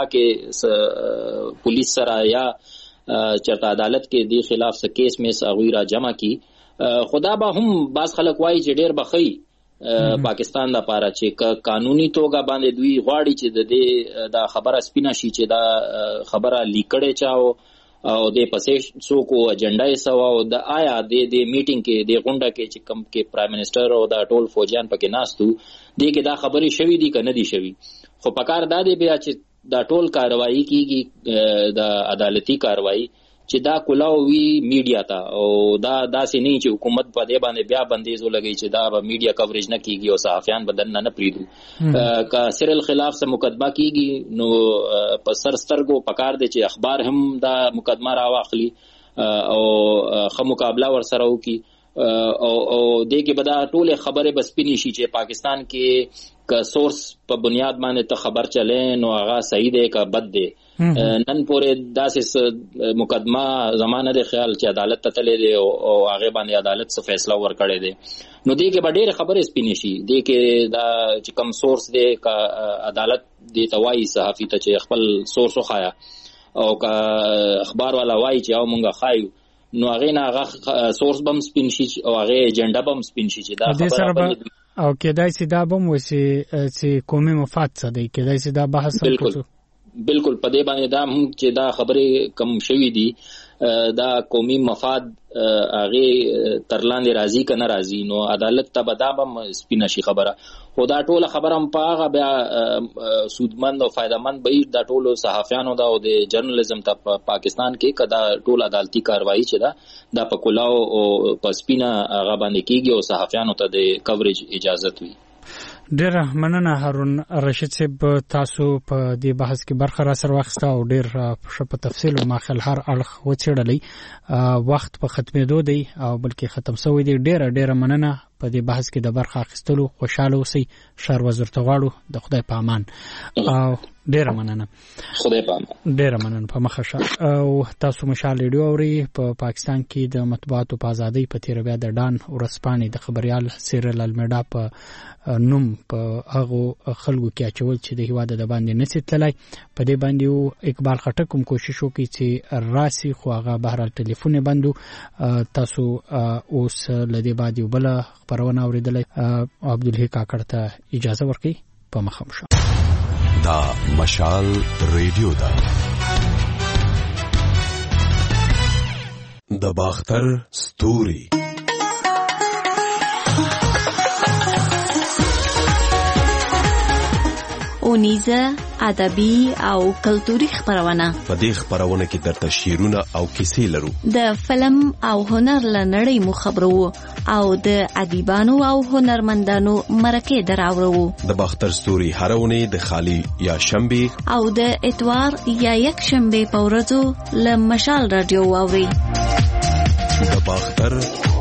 کې پولیس سره یا چرته عدالت کې دی خلاف څه کیس میں صغیرہ جمع کی خدا به هم باز خلک وایي چې ډېر بخي پاکستان د پاره چې قانوني توګه باندې دوی غواړي چې د دې دا خبره سپینه شي چې دا خبره لیکړې چاو او د پسې څوک اجنډا یې سوا او د آیا د میټینګ کې د غونډه کې چې کم کې پرایم منسٹر او د ټول فوجیان پکې ناستو دې کې دا خبرې شوې دي کنه دي شوې خو پکار دا دی بیا چې دا ټول کاروایی کیږي د عدالتي کاروایی چې دا کلاو وی میډیا ته او دا داسې نه چې حکومت په دې باندې بیا بندیز ولګي چې دا به میډیا کوریج نه کیږي او صحافیان بدن نه پریدو کا سیرل خلاف سے مقدمه کیږي نو په سر سترګو پکار دی چې اخبار هم دا مقدمه را واخلي او خو مقابله ور سره وکي او دې کې بدا ټول خبره بس پینی شي چې پاکستان کې کا سورس په بنیاد باندې ته خبر چلے نو هغه صحیح دی کا بد دی نن پورې داسې مقدمه زمانه د خیال چې عدالت ته تللی دی او هغه باندې عدالت څه فیصله ورکړی دی نو دې کې به ډېرې خبرې سپینې شي دې کې دا چې کم سورس دی کا عدالت دې ته وایي صحافي ته چې خپل سورس وښایه او کا اخبار والا وایي چې او مونږه ښایو نو هغه نه هغه سورس بم سپین شي او هغه ایجنډا بم سپین شي چې دا خبره او کېدای شي دا بم وسی چې قومي مفاد څه دی کېدای شي دا بحث بالکل په دې باندې دا هم چې دا خبرې کم شوي دي دا قومي مفاد هغه ترلاندې راضي کنه راضي نو عدالت ته به دا به سپینه شي خبره خو دا ټوله خبره هم په هغه بیا سودمند او فایدمند به دا ټولو صحافیانو دا او د جرنالیزم ته په پاکستان کې کدا ټول عدالتي کاروایی چې دا په کلاو او په سپینه هغه باندې کیږي او صحافیانو ته د کوریج اجازه وي ډیر مننه هارون رشید صاحب تاسو په دې بحث کې برخه را سره واخیسته او ډیر په تفصیل او ماخل هر اړخ وڅېړلی وخت په ختمېدو دی او بلکې ختم شوی دی ډیر مننه په دې بحث کې د برخه اخیستلو خوشاله اوسئ شهر وزیر ته غواړو د خدای په امان او ډیر مننه خدای په امان ډیر مننه په مخه شه او تاسو مشال ریډیو اوري په پاکستان کې د مطبوعاتو په ازادۍ په تیر بیا د ډان ورسپانې د خبريال سیرل المیډا په نوم په هغه خلکو کې اچول چې د هیواد د باندې نسی تلای په دې باندې اقبال خټک کوم کوشش وکړي چې راسي خو هغه بهرال ټلیفون بندو تاسو اوس لدی باندې بل خبرونه اوریدلې عبدالحی کاکړ ته اجازه ورکړي په مخم شه دا مشال ریډیو دا د باختر ستوري اونیزه ادبي او کلتوري خبرونه په دې خبرونه کې درته شعرونه او کیسې لرو د فلم او هنر لنړۍ مو خبرو او د ادیبانو او هنرمندانو مرکه دراوړو د باختر ستوري هرونه د خالی یا شنبه او د اتوار یا یک شنبه په ورځو ل مشال رادیو واوري د باختر